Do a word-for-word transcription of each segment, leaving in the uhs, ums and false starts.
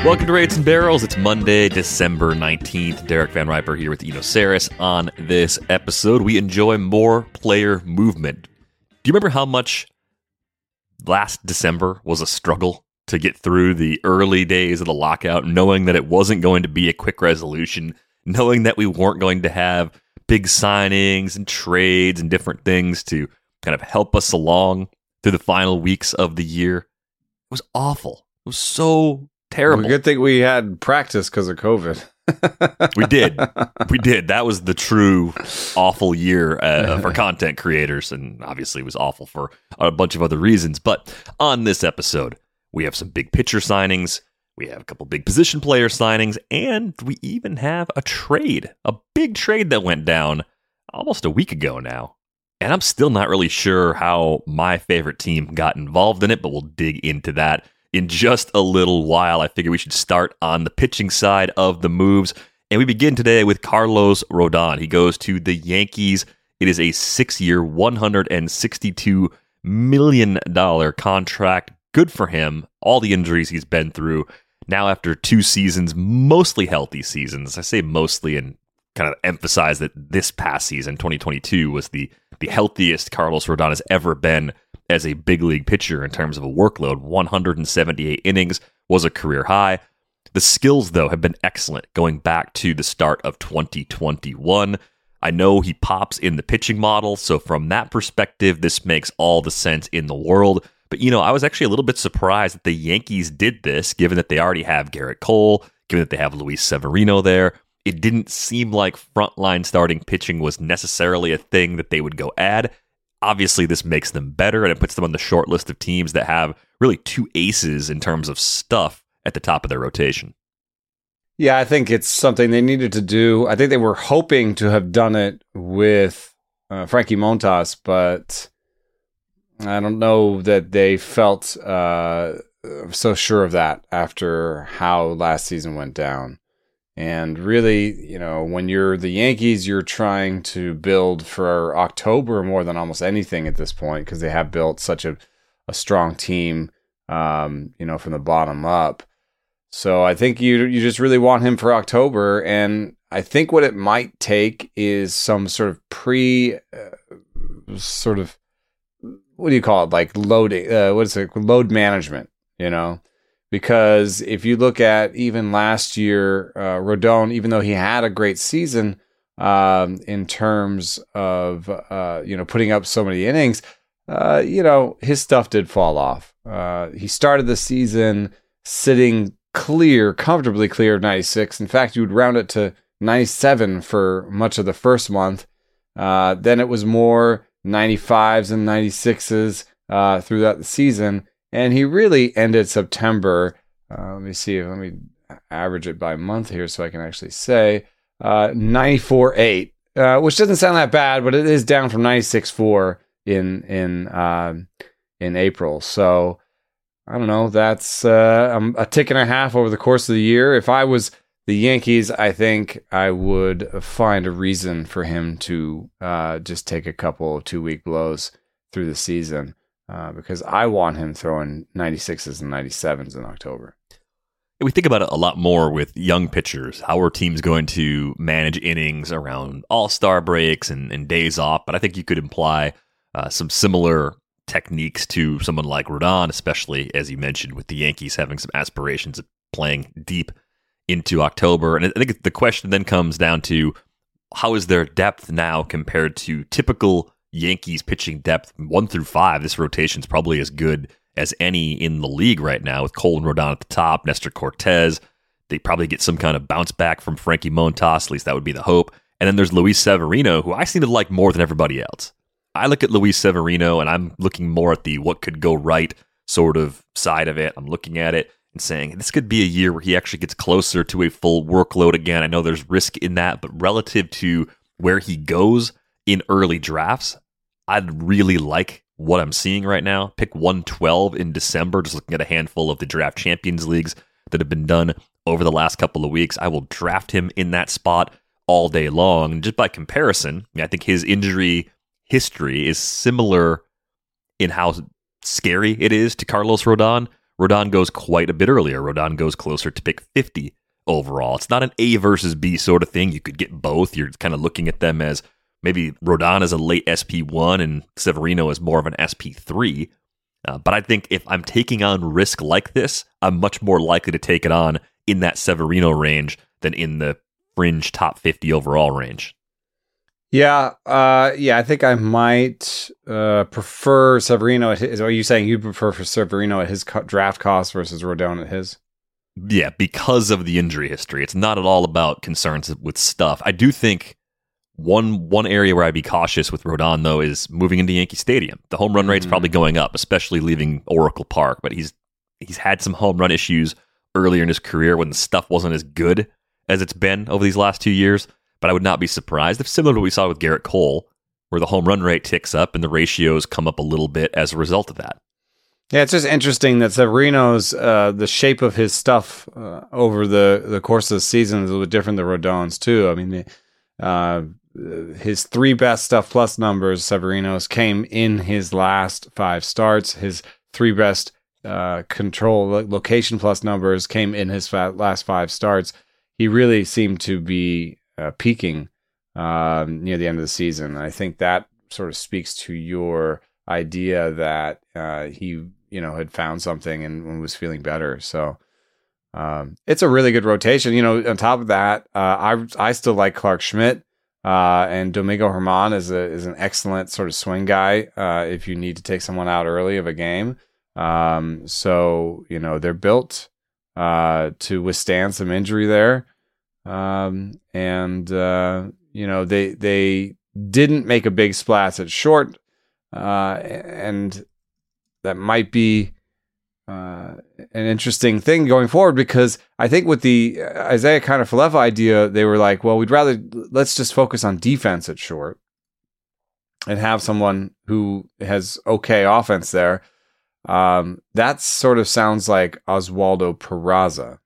Welcome to Rates and Barrels. It's Monday, December nineteenth. Derek Van Riper here with Eno Saris. On this episode, we enjoy more player movement. Do you remember how much last December was a struggle to get through the early days of the lockout, knowing that it wasn't going to be a quick resolution, knowing that we weren't going to have big signings and trades and different things to kind of help us along through the final weeks of the year? It was awful. It was so terrible. Well, good thing we had practice because of COVID. we did. We did. That was the true awful year uh, for content creators, and obviously it was awful for a bunch of other reasons. But on this episode, we have some big pitcher signings, we have a couple big position player signings, and we even have a trade, a big trade that went down almost a week ago now. And I'm still not really sure how my favorite team got involved in it, but we'll dig into that in just a little while. I figure we should start on the pitching side of the moves. And we begin today with Carlos Rodon. He goes to the Yankees. It is a six-year, one hundred sixty-two million dollars contract. Good for him. All the injuries he's been through. Now after two seasons, mostly healthy seasons. I say mostly and kind of emphasize that this past season, twenty twenty-two, was the, the healthiest Carlos Rodon has ever been as a big league pitcher in terms of a workload. one hundred seventy-eight innings was a career high. The skills, though, have been excellent going back to the start of twenty twenty-one. I know he pops in the pitching model, so from that perspective, this makes all the sense in the world. But, you know, I was actually a little bit surprised that the Yankees did this, given that they already have Garrett Cole, given that they have Luis Severino there. It didn't seem like frontline starting pitching was necessarily a thing that they would go add. Obviously, this makes them better, and it puts them on the short list of teams that have really two aces in terms of stuff at the top of their rotation. Yeah, I think it's something they needed to do. I think they were hoping to have done it with uh, Frankie Montas, but I don't know that they felt uh, so sure of that after how last season went down. And really, you know, when you're the Yankees, you're trying to build for October more than almost anything at this point, because they have built such a, a strong team, um, you know, from the bottom up. So I think you you just really want him for October. And I think what it might take is some sort of pre, uh, sort of, what do you call it? Like loading, uh, what is it? Load management, you know? Because if you look at even last year, uh, Rodon, even though he had a great season um, in terms of uh, you know putting up so many innings, uh, you know his stuff did fall off. Uh, he started the season sitting clear, comfortably clear of ninety-six. In fact, you would round it to ninety-seven for much of the first month. Uh, then it was more ninety-fives and ninety-sixes uh, throughout the season. And he really ended September, uh, let me see, let me average it by month here so I can actually say, uh, ninety-four point eight, uh, which doesn't sound that bad, but it is down from ninety-six point four in in uh, in April. So, I don't know, that's uh, a tick and a half over the course of the year. If I was the Yankees, I think I would find a reason for him to uh, just take a couple of two-week blows through the season. Uh, because I want him throwing ninety-sixes and ninety-sevens in October. We think about it a lot more with young pitchers. How are teams going to manage innings around all-star breaks and, and days off? But I think you could imply uh, some similar techniques to someone like Rodon, especially, as you mentioned, with the Yankees having some aspirations of playing deep into October. And I think the question then comes down to, how is their depth now compared to typical Yankees pitching depth? One through five, this rotation is probably as good as any in the league right now, with Cole and Rodon at the top, Nestor Cortez. They probably get some kind of bounce back from Frankie Montas, at least that would be the hope. And then there's Luis Severino, who I seem to like more than everybody else. I look at Luis Severino, and I'm looking more at the what could go right sort of side of it. I'm looking at it and saying, this could be a year where he actually gets closer to a full workload again. I know there's risk in that, but relative to where he goes in early drafts, I'd really like what I'm seeing right now. Pick one twelve in December, just looking at a handful of the draft champions leagues that have been done over the last couple of weeks. I will draft him in that spot all day long. Just by comparison, I think his injury history is similar in how scary it is to Carlos Rodon. Rodon goes quite a bit earlier. Rodon goes closer to pick fifty overall. It's not an A versus B sort of thing. You could get both. You're kind of looking at them as maybe Rodon as a late S P one and Severino as more of an S P three. Uh, but I think if I'm taking on risk like this, I'm much more likely to take it on in that Severino range than in the fringe top fifty overall range. Yeah, uh, yeah, I think I might uh, prefer Severino at his. Are you saying you prefer for Severino at his co- draft cost versus Rodon at his? Yeah, because of the injury history. It's not at all about concerns with stuff. I do think one one area where I'd be cautious with Rodon, though, is moving into Yankee Stadium. The home run rate's mm-hmm. probably going up, especially leaving Oracle Park, but he's he's had some home run issues earlier in his career when the stuff wasn't as good as it's been over these last two years. But I would not be surprised if, similar to what we saw with Garrett Cole, where the home run rate ticks up and the ratios come up a little bit as a result of that. Yeah, it's just interesting that Severino's, uh, the shape of his stuff uh, over the, the course of the season is a little bit different than Rodon's, too. I mean, the, uh, his three best stuff plus numbers, Severino's, came in his last five starts. His three best uh, control location plus numbers came in his fa- last five starts. He really seemed to be uh, peaking uh, near the end of the season. I think that sort of speaks to your idea that uh, he, you know, had found something and was feeling better. So um, it's a really good rotation. You know, on top of that, uh, I I still like Clark Schmidt. Uh, and Domingo Germán is a is an excellent sort of swing guy uh, if you need to take someone out early of a game. Um, so, you know, they're built uh, to withstand some injury there. Um, and, uh, you know, they they didn't make a big splash at short. Uh, and that might be uh, an interesting thing going forward, because I think with the Isaiah Kiner-Falefa idea, they were like, well, we'd rather, let's just focus on defense at short and have someone who has okay offense there. Um, that sort of sounds like Oswaldo Peraza.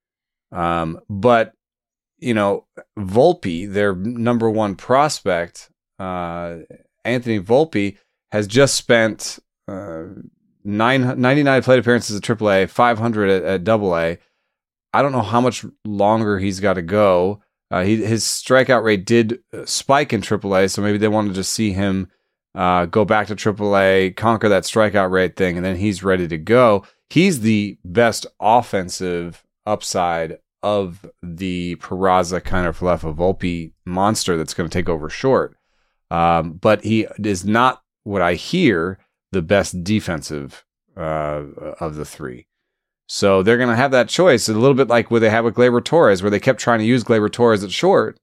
Um, but, you know, Volpe, their number one prospect, uh, Anthony Volpe, has just spent uh, nine, ninety-nine plate appearances at triple A, five hundred at, at double A. I don't know how much longer he's got to go. Uh, he, his strikeout rate did spike in triple A, so maybe they wanted to see him uh, go back to triple A, conquer that strikeout rate thing, and then he's ready to go. He's the best offensive upside of the Peraza, Kiner-Falefa, Volpe monster that's going to take over short. Um, but he is not, what I hear, the best defensive uh, of the three. So they're going to have that choice, a little bit like what they have with Gleyber Torres, where they kept trying to use Gleyber Torres at short,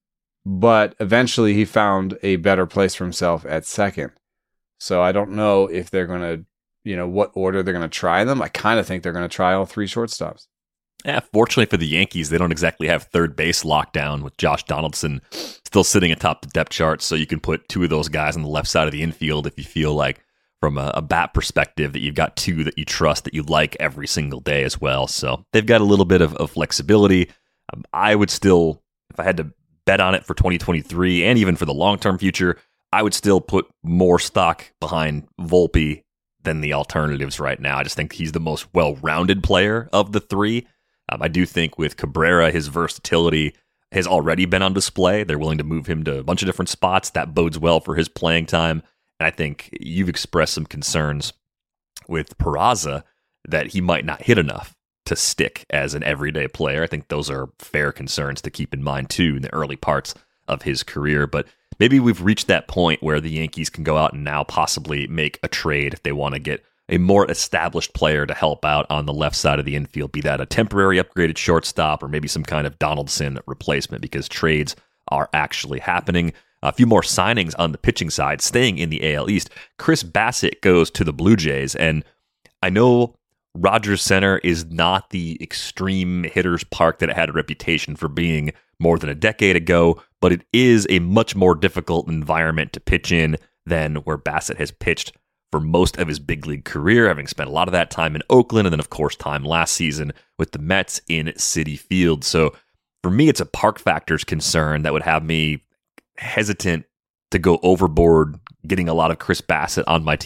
but eventually he found a better place for himself at second. So I don't know if they're going to, you know, what order they're going to try them. I kind of think they're going to try all three shortstops. Yeah, fortunately for the Yankees, they don't exactly have third base lockdown with Josh Donaldson still sitting atop the depth chart, so you can put two of those guys on the left side of the infield if you feel like, from a, a bat perspective, that you've got two that you trust, that you like every single day as well. So they've got a little bit of, of flexibility. Um, I would still, if I had to bet on it for twenty twenty-three and even for the long-term future, I would still put more stock behind Volpe than the alternatives right now. I just think he's the most well-rounded player of the three. Um, I do think with Cabrera, his versatility has already been on display. They're willing to move him to a bunch of different spots. That bodes well for his playing time. And I think you've expressed some concerns with Peraza that he might not hit enough to stick as an everyday player. I think those are fair concerns to keep in mind, too, in the early parts of his career. But maybe we've reached that point where the Yankees can go out and now possibly make a trade if they want to get a more established player to help out on the left side of the infield, be that a temporary upgraded shortstop or maybe some kind of Donaldson replacement, because trades are actually happening. A few more signings on the pitching side, staying in the A L East. Chris Bassitt goes to the Blue Jays, and I know Rogers Center is not the extreme hitter's park that it had a reputation for being more than a decade ago, but it is a much more difficult environment to pitch in than where Bassitt has pitched for most of his big league career, having spent a lot of that time in Oakland and then, of course, time last season with the Mets in Citi Field. So for me, it's a park factors concern that would have me hesitant to go overboard getting a lot of Chris Bassitt on my teams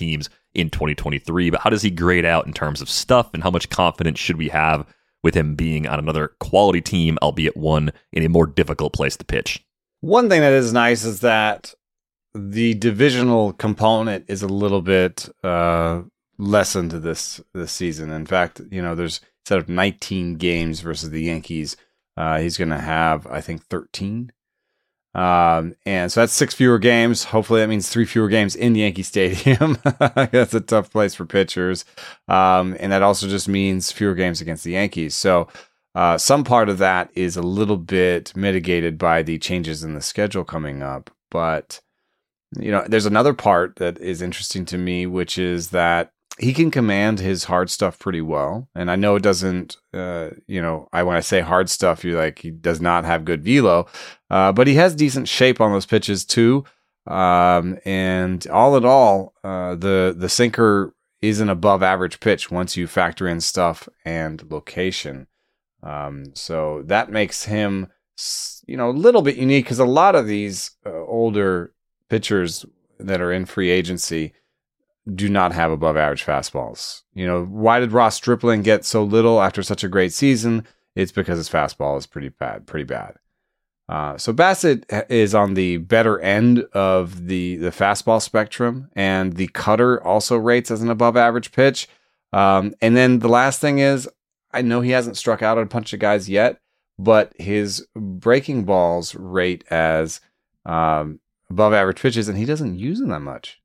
in twenty twenty-three. But how does he grade out in terms of stuff, and how much confidence should we have with him being on another quality team, albeit one in a more difficult place to pitch? One thing that is nice is that the divisional component is a little bit uh, lessened this this season. In fact, you know, there's instead of nineteen games versus the Yankees, uh, he's going to have, I think, thirteen. Um, and so that's six fewer games. Hopefully that means three fewer games in Yankee Stadium. That's a tough place for pitchers. Um, and that also just means fewer games against the Yankees. So uh, some part of that is a little bit mitigated by the changes in the schedule coming up. But, you know, there's another part that is interesting to me, which is that he can command his hard stuff pretty well. And I know it doesn't, uh, you know, I when I say hard stuff, you're like, he does not have good velo, uh, but he has decent shape on those pitches too. Um, and all in all, uh, the, the sinker is an above average pitch once you factor in stuff and location. Um, so that makes him, you know, a little bit unique, because a lot of these uh, older pitchers that are in free agency do not have above average fastballs. You know, why did Ross Stripling get so little after such a great season? It's because his fastball is pretty bad, pretty bad. Uh, so Bassitt is on the better end of the, the fastball spectrum, and the cutter also rates as an above average pitch. Um, and then the last thing is, I know he hasn't struck out a bunch of guys yet, but his breaking balls rate as um, above average pitches, and he doesn't use them that much.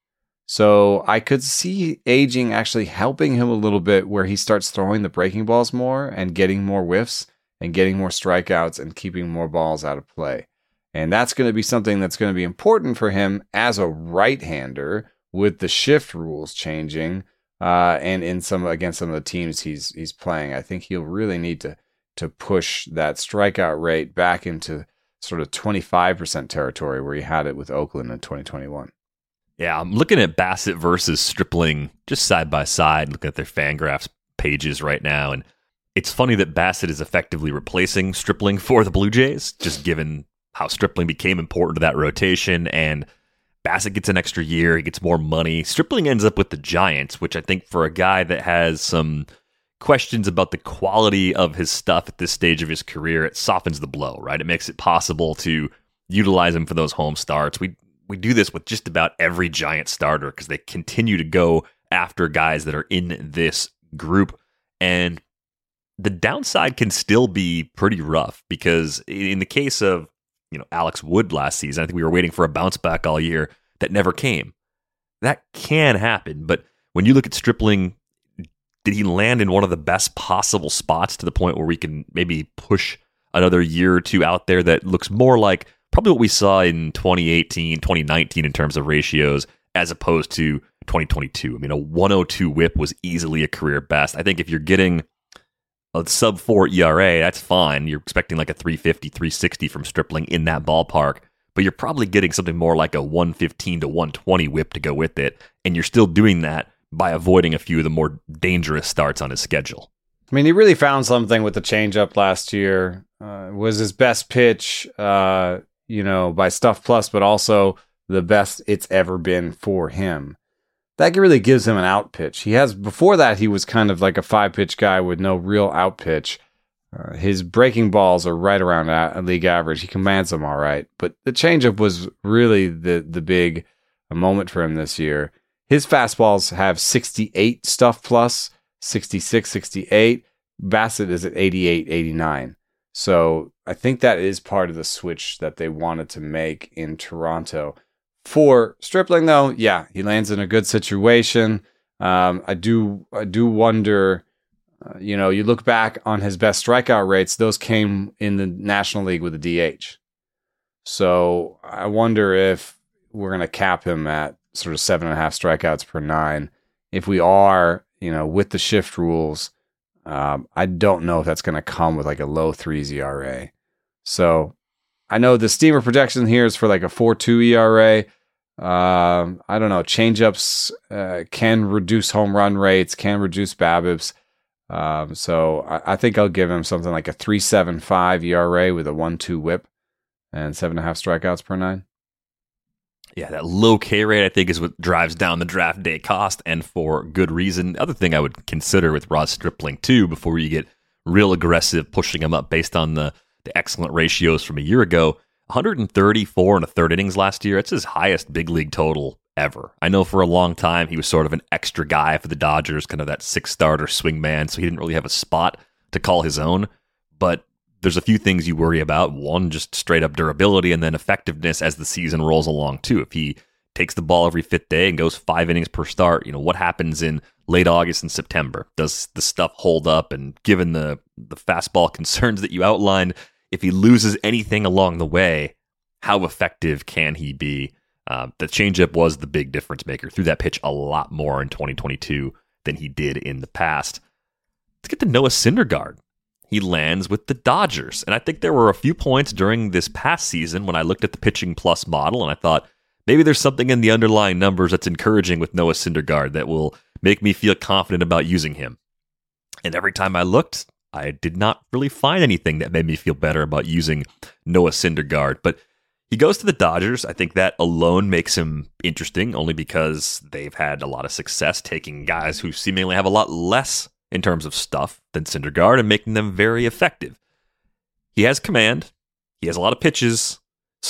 So I could see aging actually helping him a little bit, where he starts throwing the breaking balls more and getting more whiffs and getting more strikeouts and keeping more balls out of play. And that's going to be something that's going to be important for him as a right-hander, with the shift rules changing uh, and in some against some of the teams he's he's playing. I think he'll really need to to push that strikeout rate back into sort of twenty-five percent territory where he had it with Oakland in twenty twenty-one. Yeah, I'm looking at Bassitt versus Stripling just side by side, looking at their Fangraphs pages right now, and it's funny that Bassitt is effectively replacing Stripling for the Blue Jays, just given how Stripling became important to that rotation, and Bassitt gets an extra year, he gets more money. Stripling ends up with the Giants, which I think for a guy that has some questions about the quality of his stuff at this stage of his career, it softens the blow, right? It makes it possible to utilize him for those home starts. We We do this with just about every Giant starter because they continue to go after guys that are in this group. And the downside can still be pretty rough, because in the case of, you know, Alex Wood last season, I think we were waiting for a bounce back all year that never came. That can happen. But when you look at Stripling, did he land in one of the best possible spots to the point where we can maybe push another year or two out there that looks more like probably what we saw in twenty eighteen, twenty nineteen in terms of ratios, as opposed to twenty twenty-two. I mean, a one oh two whip was easily a career best. I think if you're getting a sub four E R A, that's fine. You're expecting like a three fifty, three sixty from Stripling in that ballpark, but you're probably getting something more like a one fifteen to one twenty whip to go with it. And you're still doing that by avoiding a few of the more dangerous starts on his schedule. I mean, he really found something with the changeup last year. Uh, was his best pitch, uh, you know, by Stuff Plus, but also the best it's ever been for him. That really gives him an out pitch. He has, before that, he was kind of like a five pitch guy with no real out pitch. Uh, his breaking balls are right around a- league average. He commands them all right, but the changeup was really the the big moment for him this year. His fastballs have sixty-eight Stuff Plus, sixty-six, sixty-eight. Bassitt is at eighty-eight, eighty-nine. So I think that is part of the switch that they wanted to make in Toronto. For Stripling, though, yeah, he lands in a good situation. Um, I do, I do wonder. Uh, you know, you look back on his best strikeout rates; those came in the National League with a D H. So I wonder if we're going to cap him at sort of seven and a half strikeouts per nine. If we are, you know, with the shift rules. Um, I don't know if that's going to come with like a low threes E R A. So I know the Steamer projection here is for like a four two E R A. Um, I don't know. Changeups uh, can reduce home run rates, can reduce BABIPs. Um, so I, I think I'll give him something like a three seven five E R A with a one two whip and seven and a half strikeouts per nine. Yeah, that low K rate, I think, is what drives down the draft day cost, and for good reason. The other thing I would consider with Ross Stripling, too, before you get real aggressive pushing him up based on the, the excellent ratios from a year ago, one thirty-four and a third innings last year. It's his highest big league total ever. I know for a long time he was sort of an extra guy for the Dodgers, kind of that six-starter swingman, so he didn't really have a spot to call his own, but there's a few things you worry about. One, just straight up durability, and then effectiveness as the season rolls along too. If he takes the ball every fifth day and goes five innings per start, you know, what happens in late August and September? Does the stuff hold up? And given the, the fastball concerns that you outlined, if he loses anything along the way, how effective can he be? Uh, the changeup was the big difference maker. Threw that pitch a lot more in twenty twenty-two than he did in the past. Let's get to Noah Syndergaard. He lands with the Dodgers. And I think there were a few points during this past season when I looked at the Pitching Plus model and I thought, maybe there's something in the underlying numbers that's encouraging with Noah Syndergaard that will make me feel confident about using him. And every time I looked, I did not really find anything that made me feel better about using Noah Syndergaard. But he goes to the Dodgers. I think that alone makes him interesting, only because they've had a lot of success taking guys who seemingly have a lot less in terms of stuff than Syndergaard and making them very effective. He has command. He has a lot of pitches.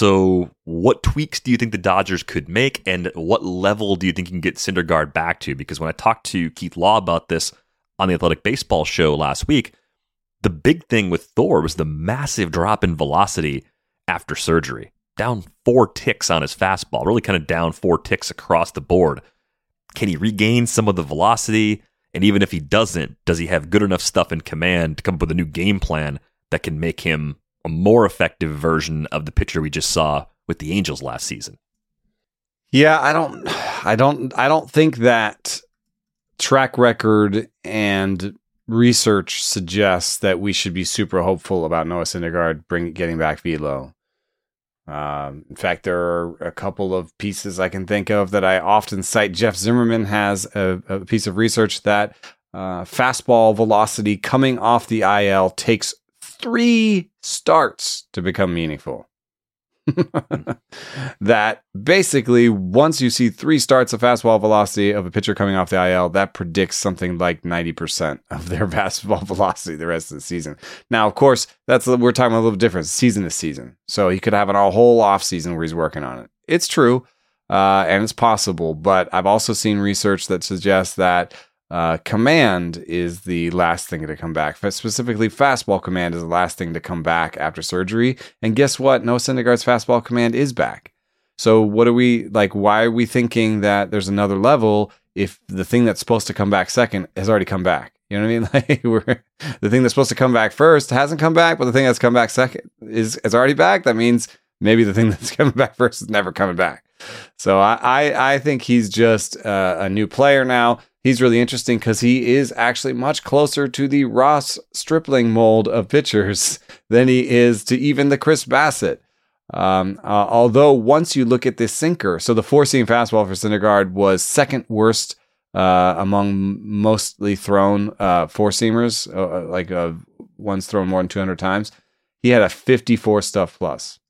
So what tweaks do you think the Dodgers could make, and what level do you think you can get Syndergaard back to? Because when I talked to Keith Law about this on the Athletic Baseball show last week, the big thing with Thor was the massive drop in velocity after surgery. Down four ticks on his fastball, really kind of down four ticks across the board. Can he regain some of the velocity? And even if he doesn't, does he have good enough stuff in command to come up with a new game plan that can make him a more effective version of the pitcher we just saw with the Angels last season? Yeah, I don't, I don't, I don't think that track record and research suggests that we should be super hopeful about Noah Syndergaard bring getting back velo. Um, in fact, there are a couple of pieces I can think of that I often cite. Jeff Zimmerman has a, a piece of research that uh, fastball velocity coming off the I L takes three starts to become meaningful. That basically, once you see three starts of fastball velocity of a pitcher coming off the I L, that predicts something like ninety percent of their fastball velocity the rest of the season. Now, of course, that's we're talking a little different, season to season. So he could have an, a whole off season where he's working on it. It's true, uh, and it's possible, but I've also seen research that suggests that Uh, command is the last thing to come back. Specifically, fastball command is the last thing to come back after surgery. And guess what? Noah Syndergaard's fastball command is back. So what are we, like, why are we thinking that there's another level if the thing that's supposed to come back second has already come back? You know what I mean? Like, we're, the thing that's supposed to come back first hasn't come back, but the thing that's come back second is, is already back. That means maybe the thing that's coming back first is never coming back. So I, I, I think he's just uh, a new player now. He's really interesting because he is actually much closer to the Ross Stripling mold of pitchers than he is to even the Chris Bassett. Um, uh, although once you look at this sinker, so the four-seam fastball for Syndergaard was second worst uh, among mostly thrown uh, four-seamers, uh, like uh, ones thrown more than two hundred times. He had a fifty-four stuff plus.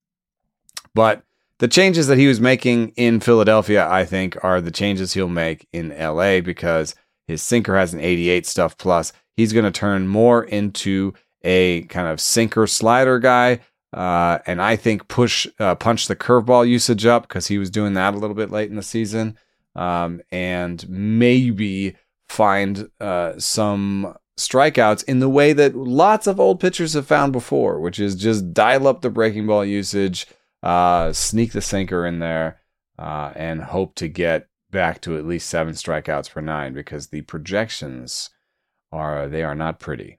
But the changes that he was making in Philadelphia, I think, are the changes he'll make in L A because his sinker has an eighty-eight stuff plus. He's going to turn more into a kind of sinker slider guy, uh, and I think push uh, punch the curveball usage up because he was doing that a little bit late in the season, um, and maybe find uh, some strikeouts in the way that lots of old pitchers have found before, which is just dial up the breaking ball usage. Uh, sneak the sinker in there uh, and hope to get back to at least seven strikeouts per nine because the projections are they are not pretty.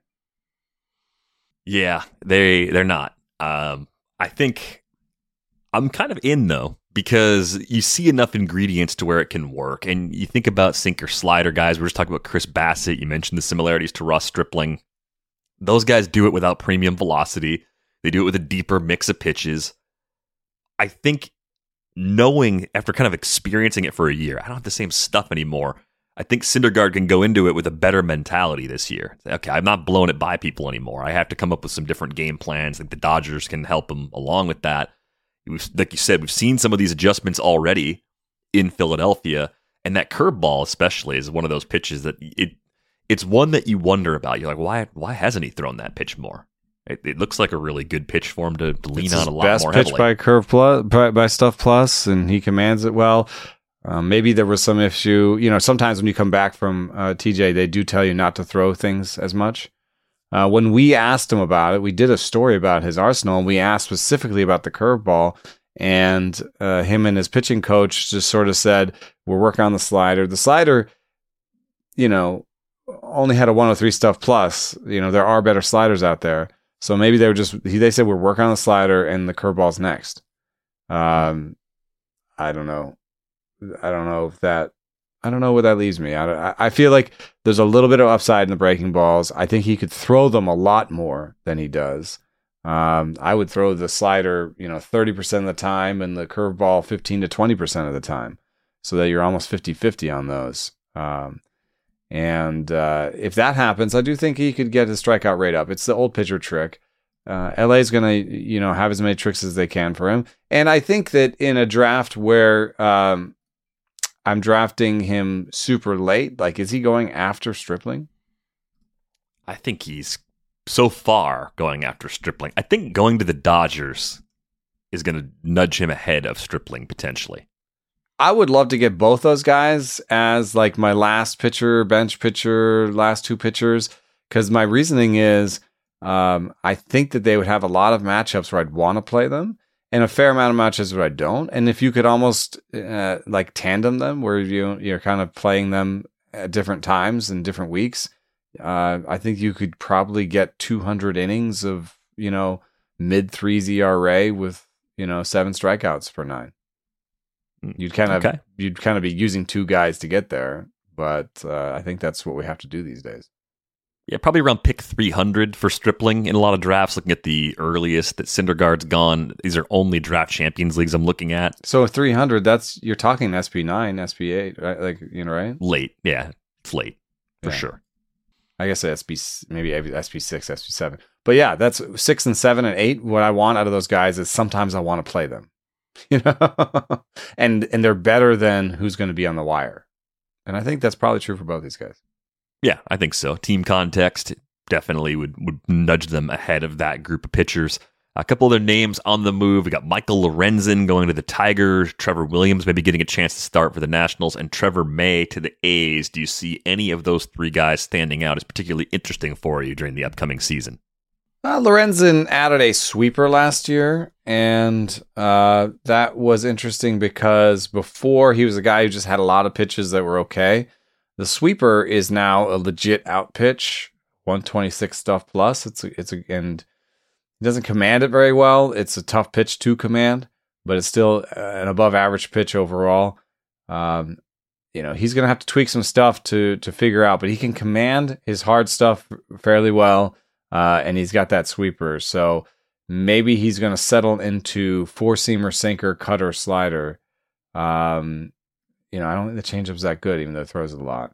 Yeah, they they're not. Um, I think I'm kind of in though because you see enough ingredients to where it can work, and you think about sinker slider guys. We're just talking about Chris Bassett. You mentioned the similarities to Ross Stripling. Those guys do it without premium velocity. They do it with a deeper mix of pitches. I think knowing after kind of experiencing it for a year, I don't have the same stuff anymore. I think Syndergaard can go into it with a better mentality this year. Okay, I'm not blowing it by people anymore. I have to come up with some different game plans. I think the Dodgers can help him along with that. We've, like you said, we've seen some of these adjustments already in Philadelphia, and that curveball especially is one of those pitches that it it's one that you wonder about. You're like, why why hasn't he thrown that pitch more? It, it looks like a really good pitch for him to, to lean it's on his a lot best more pitch heavily. by Curve Plus, by, by Stuff Plus, and he commands it well. Um, maybe there was some issue. You know, sometimes when you come back from uh, T J, they do tell you not to throw things as much. Uh, when we asked him about it, we did a story about his arsenal, and we asked specifically about the curveball. And uh, him and his pitching coach just sort of said, we're working on the slider. The slider, you know, only had a one oh three Stuff Plus. You know, there are better sliders out there. So maybe they were just, they said, we're working on the slider and the curveball's next. Um, I don't know. I don't know if that, I don't know where that leaves me. I, I feel like there's a little bit of upside in the breaking balls. I think he could throw them a lot more than he does. Um, I would throw the slider, you know, thirty percent of the time and the curveball fifteen to twenty percent of the time, so that you're almost fifty-fifty on those. Um, and uh, if that happens, I do think he could get his strikeout rate up. It's the old pitcher trick. Uh, L A is going to, you know, have as many tricks as they can for him. And I think that in a draft where um, I'm drafting him super late, like, is he going after Stripling? I think he's so far going after Stripling. I think going to the Dodgers is going to nudge him ahead of Stripling potentially. I would love to get both those guys as like my last pitcher, bench pitcher, last two pitchers, because my reasoning is um, I think that they would have a lot of matchups where I'd want to play them and a fair amount of matches where I don't. And if you could almost uh, like tandem them where you, you're kind of playing them at different times and different weeks, Uh, I think you could probably get two hundred innings of, you know, mid threes E R A with, you know, seven strikeouts per nine. You'd kind of, okay. you'd kind of be using two guys to get there, but uh, I think that's what we have to do these days. Yeah, probably around pick three hundred for Stripling in a lot of drafts. Looking at the earliest that Syndergaard's gone, these are only draft champions leagues I'm looking at. So three hundred, that's you're talking S P nine, S P eight, right? Like, you know, right? Late, yeah, it's late for yeah. sure. I guess S P maybe S P six, S P seven. But yeah, that's six and seven and eight. What I want out of those guys is sometimes I want to play them, you know, and and they're better than who's going to be on the wire. And I think that's probably true for both these guys. Yeah, I think so. Team context definitely would, would nudge them ahead of that group of pitchers. A couple other names on the move. We got Michael Lorenzen going to the Tigers, Trevor Williams maybe getting a chance to start for the Nationals, and Trevor May to the A's. Do you see any of those three guys standing out as particularly interesting for you during the upcoming season? Uh, Lorenzen added a sweeper last year, and uh, that was interesting because before he was a guy who just had a lot of pitches that were okay. The sweeper is now a legit out pitch, one twenty-six Stuff Plus. It's a, it's a, and he doesn't command it very well. It's a tough pitch to command, but it's still an above average pitch overall. Um, you know, he's going to have to tweak some stuff to to figure out, but he can command his hard stuff fairly well, uh, and he's got that sweeper. So maybe he's going to settle into four-seamer, sinker, cutter, slider. Um, you know, I don't think the changeup's that good, even though it throws it a lot.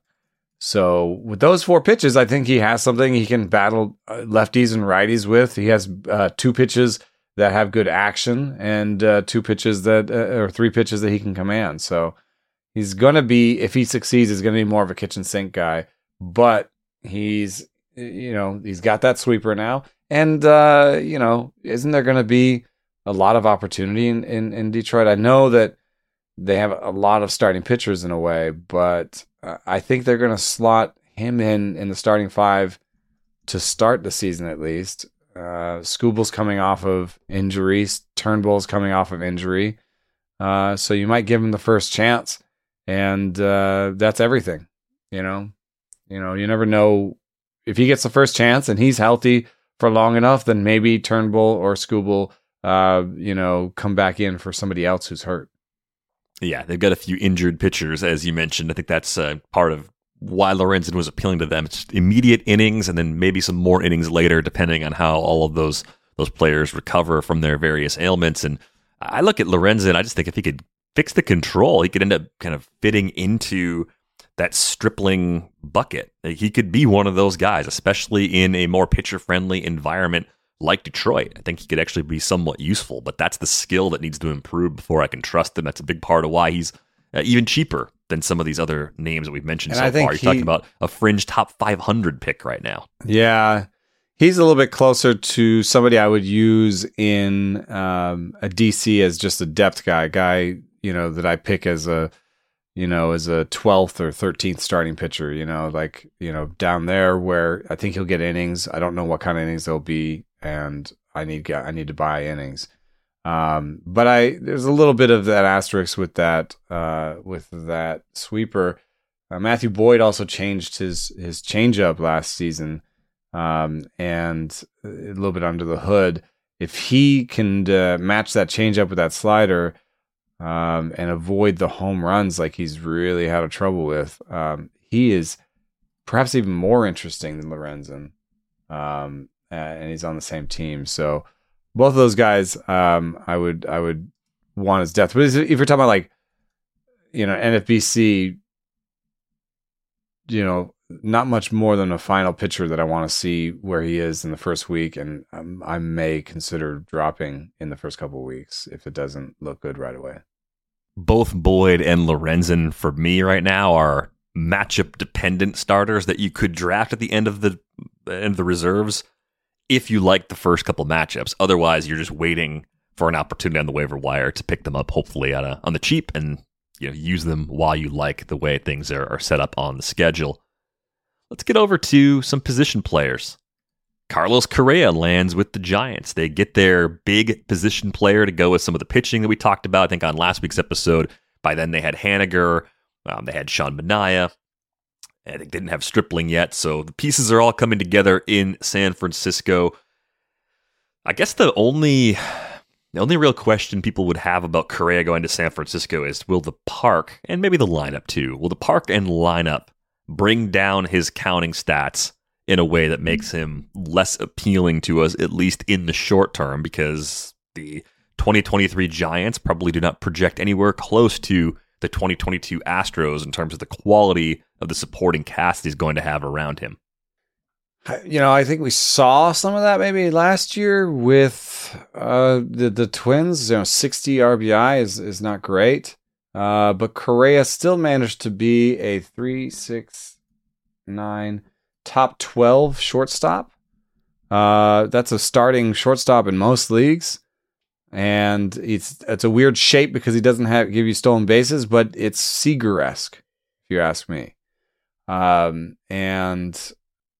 So with those four pitches, I think he has something he can battle lefties and righties with. He has uh, two pitches that have good action and uh, two pitches that, uh, or three pitches that he can command. So he's going to be, if he succeeds, he's going to be more of a kitchen sink guy. But he's, you know, he's got that sweeper now. And, uh, you know, isn't there going to be a lot of opportunity in, in, in Detroit? I know that they have a lot of starting pitchers in a way, but uh, I think they're going to slot him in in the starting five to start the season at least. Uh, Skubal's coming off of injury. Turnbull's coming off of injury. Uh, so you might give him the first chance, and uh, that's everything. You know, you know, you never know if he gets the first chance and he's healthy for long enough. Then maybe Turnbull or Skubal, uh, you know, come back in for somebody else who's hurt. Yeah, they've got a few injured pitchers, as you mentioned. I think that's uh, part of why Lorenzen was appealing to them. It's immediate innings and then maybe some more innings later, depending on how all of those those players recover from their various ailments. And I look at Lorenzen, I just think if he could fix the control, he could end up kind of fitting into that Stripling bucket. He could be one of those guys, especially in a more pitcher-friendly environment like Detroit. I think he could actually be somewhat useful, but that's the skill that needs to improve before I can trust him. That's a big part of why he's uh, even cheaper than some of these other names that we've mentioned And so I think far. You're he- talking about a fringe top five hundred pick right now. Yeah. He's a little bit closer to somebody I would use in um, a D C as just a depth guy, guy, you know, that I pick as a, you know, as a twelfth or thirteenth starting pitcher, you know, like, you know, down there where I think he'll get innings. I don't know what kind of innings they'll be, and I need I need to buy innings. Um, but I there's a little bit of that asterisk with that uh, with that sweeper. Uh, Matthew Boyd also changed his his changeup last season. Um, and a little bit under the hood. If he can uh, match that changeup with that slider um, and avoid the home runs like he's really had a trouble with, um, he is perhaps even more interesting than Lorenzen. Um, and he's on the same team. So both of those guys, um, I would I would want as depth. But if you're talking about like, you know, N F B C, you know, not much more than a final pitcher that I want to see where he is in the first week, and um, I may consider dropping in the first couple of weeks if it doesn't look good right away. Both Boyd and Lorenzen for me right now are matchup dependent starters that you could draft at the end of the end of the reserves if you like the first couple matchups. Otherwise, you're just waiting for an opportunity on the waiver wire to pick them up, hopefully on a, on the cheap, and you know use them while you like the way things are, are set up on the schedule. Let's get over to some position players. Carlos Correa lands with the Giants. They get their big position player to go with some of the pitching that we talked about, I think, on last week's episode. By then, they had Haniger. Um, they had Sean Manaea. And they didn't have Stripling yet, so the pieces are all coming together in San Francisco. I guess the only, the only real question people would have about Correa going to San Francisco is, will the park, and maybe the lineup too, will the park and lineup bring down his counting stats in a way that makes him less appealing to us, at least in the short term, because the twenty twenty-three Giants probably do not project anywhere close to the twenty twenty-two Astros in terms of the quality of the supporting cast he's going to have around him. You know, I think we saw some of that maybe last year with uh, the the Twins. You know, sixty R B I is, is not great. Uh, but Correa still managed to be a three, six, nine, top twelve shortstop. Uh, that's a starting shortstop in most leagues, and it's it's a weird shape because he doesn't have give you stolen bases, but it's Seager-esque, if you ask me. Um, and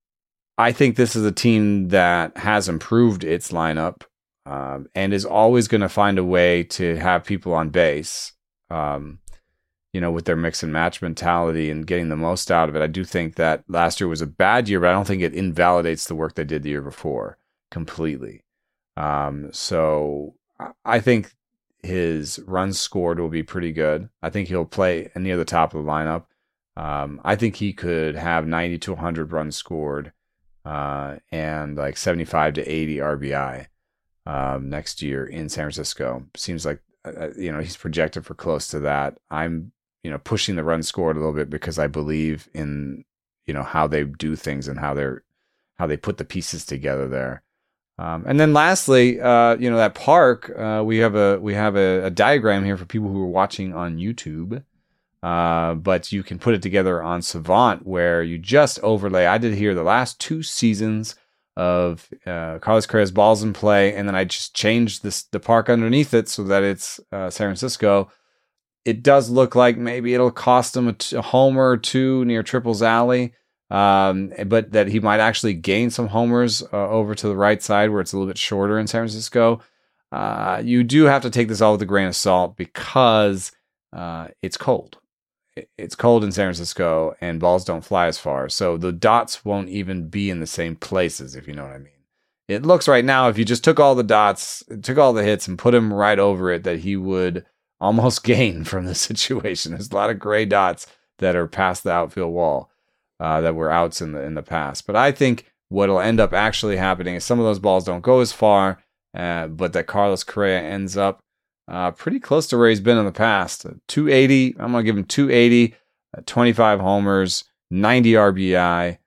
I think this is a team that has improved its lineup um, and is always going to find a way to have people on base. Um, you know, with their mix and match mentality and getting the most out of it. I do think that last year was a bad year, but I don't think it invalidates the work they did the year before completely. Um, so I think his runs scored will be pretty good. I think he'll play near the top of the lineup. Um, I think he could have ninety to one hundred runs scored uh, and like seventy-five to eighty R B I um, next year in San Francisco. Seems like Uh, you know, he's projected for close to that. I'm, you know, pushing the run scored a little bit because I believe in, you know, how they do things and how they're, how they put the pieces together there. Um, and then lastly, uh, you know, that park, uh, we have a, we have a, a diagram here for people who are watching on YouTube. Uh, but you can put it together on Savant where you just overlay. I did here the last two seasons of uh, Carlos Correa's balls in play, and then I just changed this the park underneath it so that it's uh, San Francisco. It does look like maybe it'll cost him a, t- a homer or two near Triples Alley, um, but that he might actually gain some homers uh, over to the right side where it's a little bit shorter in San Francisco. Uh, you do have to take this all with a grain of salt because uh, it's cold. It's cold in San Francisco and balls don't fly as far. So the dots won't even be in the same places, if you know what I mean. It looks right now, if you just took all the dots, took all the hits and put him right over it, that he would almost gain from the situation. There's a lot of gray dots that are past the outfield wall uh, that were outs in the, in the past. But I think what'll end up actually happening is some of those balls don't go as far, uh, but that Carlos Correa ends up Uh, pretty close to where he's been in the past. two eighty. I'm going to give him two eighty, uh, twenty-five homers, ninety R B I,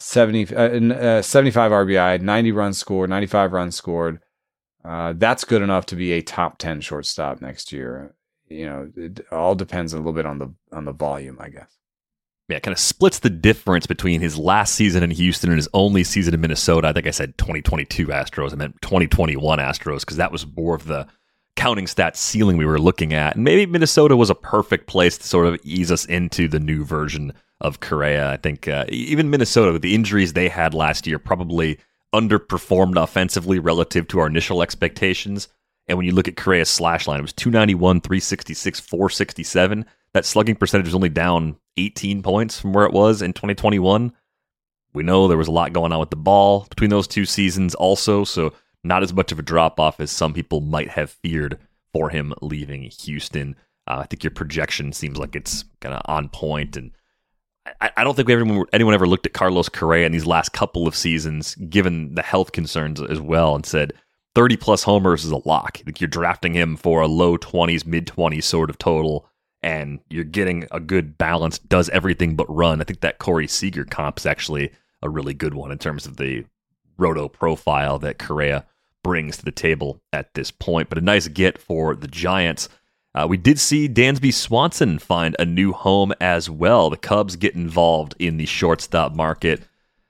seventy, uh, uh, seventy-five R B I, ninety runs scored, ninety-five runs scored. Uh, that's good enough to be a top ten shortstop next year. You know, it all depends a little bit on the on the volume, I guess. Yeah, it kind of splits the difference between his last season in Houston and his only season in Minnesota. I think I said twenty twenty-two Astros. I meant twenty twenty-one Astros because that was more of the counting stats ceiling we were looking at. And maybe Minnesota was a perfect place to sort of ease us into the new version of Correa. I think uh, even Minnesota, with the injuries they had last year, probably underperformed offensively relative to our initial expectations. And when you look at Correa's slash line, it was two ninety-one, three sixty-six, four sixty-seven. That slugging percentage was only down eighteen points from where it was in twenty twenty-one. We know there was a lot going on with the ball between those two seasons also, so not as much of a drop-off as some people might have feared for him leaving Houston. Uh, I think your projection seems like it's kind of on point, and I, I don't think we ever, anyone ever looked at Carlos Correa in these last couple of seasons, given the health concerns as well, and said thirty-plus homers is a lock. I think you're drafting him for a low twenties, mid-twenties sort of total, and you're getting a good balance, does everything but run. I think that Corey Seager comp is actually a really good one in terms of the roto profile that Correa brings to the table at this point. But a nice get for the Giants. Uh, we did see Dansby Swanson find a new home as well. The Cubs get involved in the shortstop market.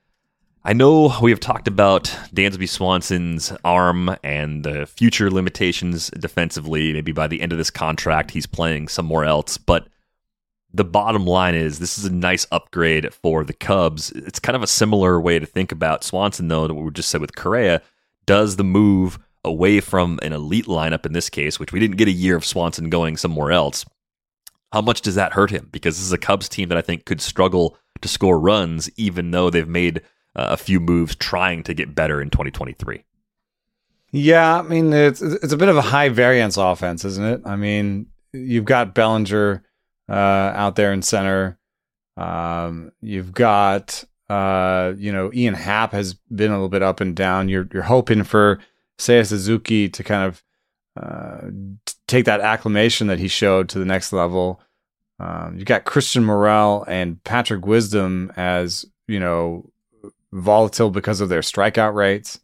I know we have talked about Dansby Swanson's arm and the future limitations defensively. Maybe by the end of this contract, he's playing somewhere else. But the bottom line is this is a nice upgrade for the Cubs. It's kind of a similar way to think about Swanson, though, to what we just said with Correa. Does the move away from an elite lineup in this case, which we didn't get a year of Swanson going somewhere else, how much does that hurt him? Because this is a Cubs team that I think could struggle to score runs, even though they've made Uh, a few moves trying to get better in twenty twenty-three. Yeah, I mean, it's it's a bit of a high variance offense, isn't it? I mean, you've got Bellinger uh, out there in center. Um, you've got, uh, you know, Ian Happ has been a little bit up and down. You're you're hoping for Seiya Suzuki to kind of uh, t- take that acclimation that he showed to the next level. Um, you've got Christian Morel and Patrick Wisdom as, you know, volatile because of their strikeout rates.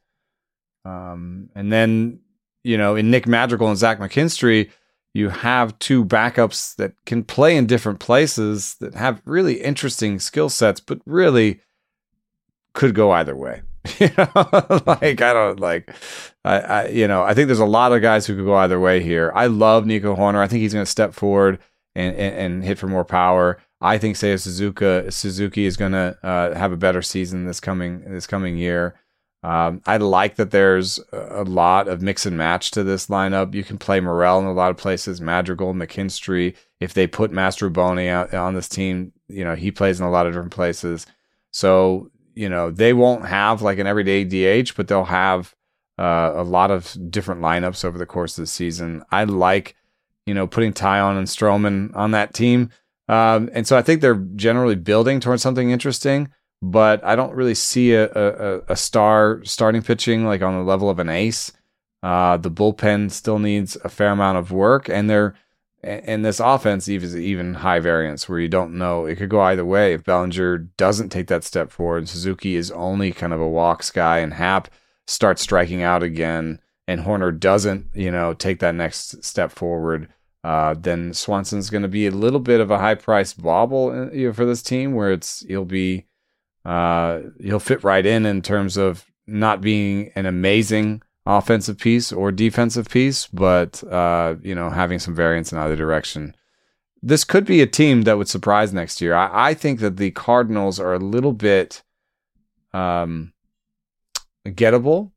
Um, and then, you know, in Nick Madrigal and Zach McKinstry, you have two backups that can play in different places that have really interesting skill sets, but really could go either way. You know, like, I don't like, I, I, you know, I think there's a lot of guys who could go either way here. I love Nico Horner. I think he's going to step forward and, and, and hit for more power. I think Seiya Suzuki Suzuki is going to uh, have a better season this coming this coming year. Um, I like that there's a lot of mix and match to this lineup. You can play Morel in a lot of places, Madrigal, McKinstry. If they put Mastroboni out on this team, you know, he plays in a lot of different places. So, you know, they won't have like an everyday D H, but they'll have uh, a lot of different lineups over the course of the season. I like, you know, putting Taillon and Stroman on that team. Um, and so I think they're generally building towards something interesting, but I don't really see a, a, a star starting pitching like on the level of an ace. Uh, the bullpen still needs a fair amount of work, and they're and this offense is even high variance where you don't know. It could go either way. If Bellinger doesn't take that step forward, Suzuki is only kind of a walks guy, and Happ starts striking out again, and Horner doesn't, you know, take that next step forward. Uh, then Swanson's going to be a little bit of a high-priced bauble, you know, for this team, where it's he'll be uh, he'll fit right in in terms of not being an amazing offensive piece or defensive piece, but uh, you know, having some variance in either direction. This could be a team that would surprise next year. I, I think that the Cardinals are a little bit um, gettable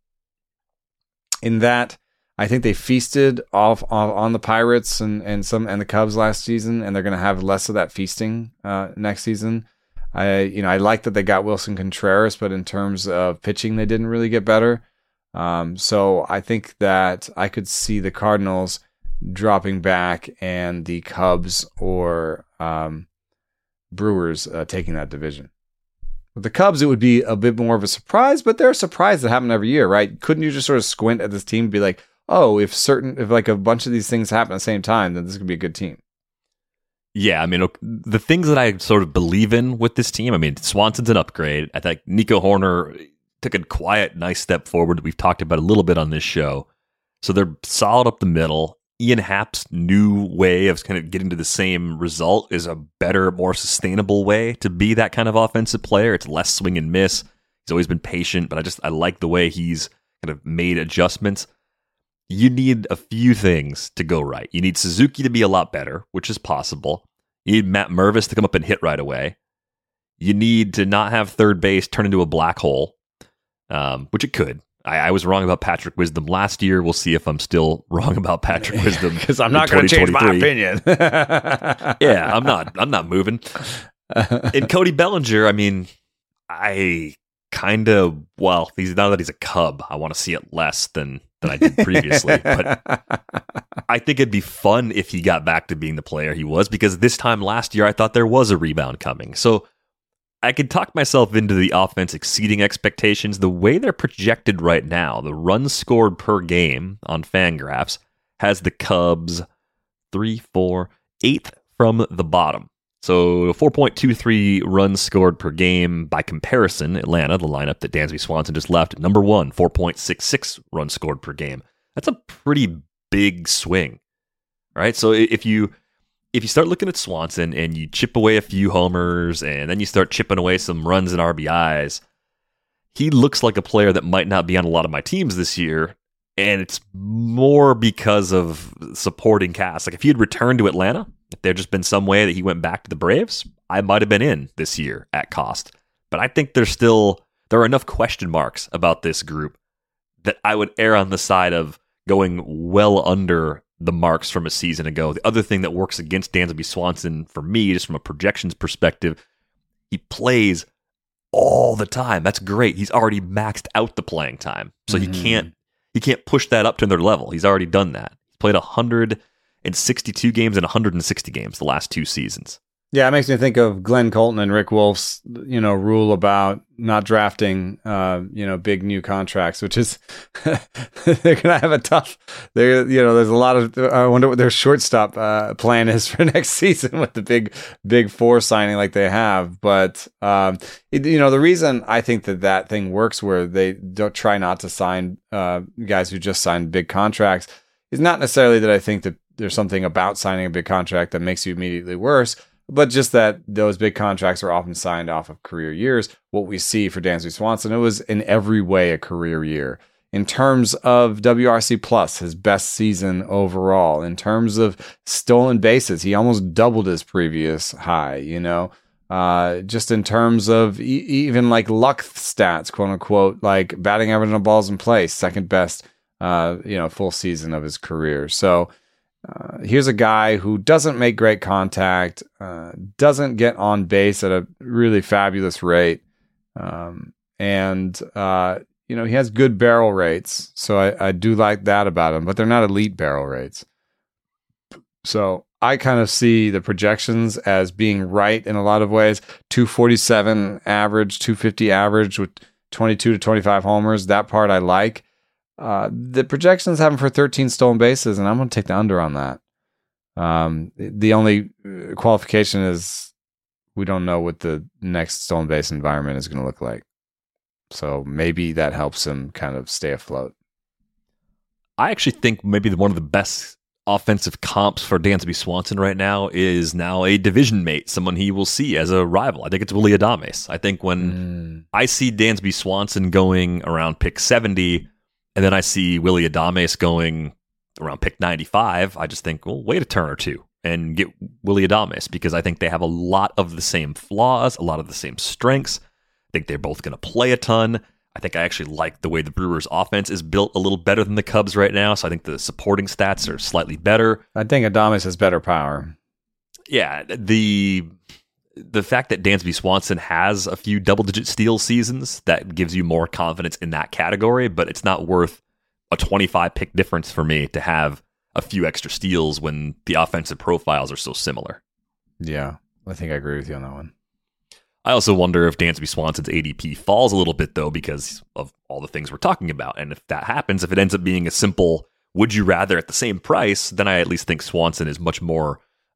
in that. I think they feasted off, off on the Pirates and, and some and the Cubs last season, and they're going to have less of that feasting uh, next season. I you know I like that they got Wilson Contreras, but in terms of pitching, they didn't really get better. Um, so I think that I could see the Cardinals dropping back and the Cubs or um, Brewers uh, taking that division. With the Cubs, it would be a bit more of a surprise, but they're a surprise that happen every year, right? Couldn't you just sort of squint at this team and be like, oh, if certain, if like a bunch of these things happen at the same time, then this could be a good team. Yeah, I mean, the things that I sort of believe in with this team, I mean, Swanson's an upgrade. I think Nico Horner took a quiet, nice step forward. We've talked about a little bit on this show. So they're solid up the middle. Ian Happ's new way of kind of getting to the same result is a better, more sustainable way to be that kind of offensive player. It's less swing and miss. He's always been patient, but I just I like the way he's kind of made adjustments. You need a few things to go right. You need Suzuki to be a lot better, which is possible. You need Matt Mervis to come up and hit right away. You need to not have third base turn into a black hole, um, which it could. I, I was wrong about Patrick Wisdom last year. We'll see if I'm still wrong about Patrick Wisdom because I'm not going to change my opinion. yeah, I'm not. I'm not moving. And Cody Bellinger, I mean, I kind of well, he's now that he's a Cub, I want to see it less than. than I did previously, but I think it'd be fun if he got back to being the player he was, because this time last year I thought there was a rebound coming. So I could talk myself into the offense exceeding expectations. The way they're projected right now, the runs scored per game on Fangraphs has the Cubs three, four, eighth from the bottom. So four point two three runs scored per game. By comparison, Atlanta, the lineup that Dansby Swanson just left, number one, four point six six runs scored per game. That's a pretty big swing, right? So if you if you start looking at Swanson and you chip away a few homers and then you start chipping away some runs and R B Is, he looks like a player that might not be on a lot of my teams this year, and it's more because of supporting cast. Like if he had returned to Atlanta, if there'd just been some way that he went back to the Braves, I might have been in this year at cost. But I think there's still, there are enough question marks about this group that I would err on the side of going well under the marks from a season ago. The other thing that works against Dansby Swanson for me, just from a projections perspective, he plays all the time. That's great. He's already maxed out the playing time. So mm-hmm. he can't he can't push that up to another level. He's already done that. He's played one hundred sixty-two games and one hundred sixty games the last two seasons. Yeah, it makes me think of Glenn Colton and Rick Wolf's, you know, rule about not drafting, uh, you know, big new contracts, which is they're gonna have a tough. There, you know, there's a lot of. I wonder what their shortstop uh, plan is for next season with the big, big four signing like they have. But um, it, you know, the reason I think that that thing works, where they don't try not to sign uh, guys who just signed big contracts, is not necessarily that I think that there's something about signing a big contract that makes you immediately worse, but just that those big contracts are often signed off of career years. What we see for Dansby Swanson, it was in every way a career year. In terms of W R C plus, his best season overall. In terms of stolen bases, he almost doubled his previous high, you know. Uh, just in terms of e- even like luck stats, quote unquote, like batting average on balls in play, second best, uh, you know, full season of his career. So, Uh, here's a guy who doesn't make great contact, uh, doesn't get on base at a really fabulous rate, um, and uh, you know he has good barrel rates. So I, I do like that about him, but they're not elite barrel rates. So I kind of see the projections as being right in a lot of ways. two forty-seven average, two fifty average with twenty-two to twenty-five homers. That part I like. Uh, the projections have him for thirteen stolen bases, and I'm going to take the under on that. Um, the only qualification is we don't know what the next stolen base environment is going to look like. So maybe that helps him kind of stay afloat. I actually think maybe one of the best offensive comps for Dansby Swanson right now is now a division mate, someone he will see as a rival. I think it's Willy Adames. I think when mm. I see Dansby Swanson going around pick seventy, and then I see Willy Adames going around pick ninety-five, I just think, well, wait a turn or two and get Willy Adames, because I think they have a lot of the same flaws, a lot of the same strengths. I think they're both going to play a ton. I think I actually like the way the Brewers' offense is built a little better than the Cubs right now, so I think the supporting stats are slightly better. I think Adames has better power. Yeah, the... The fact that Dansby Swanson has a few double-digit steal seasons, that gives you more confidence in that category, but it's not worth a twenty-five pick difference for me to have a few extra steals when the offensive profiles are so similar. Yeah, I think I agree with you on that one. I also wonder if Dansby Swanson's A D P falls a little bit, though, because of all the things we're talking about. And if that happens, if it ends up being a simple would you rather at the same price, then I at least think Swanson is much more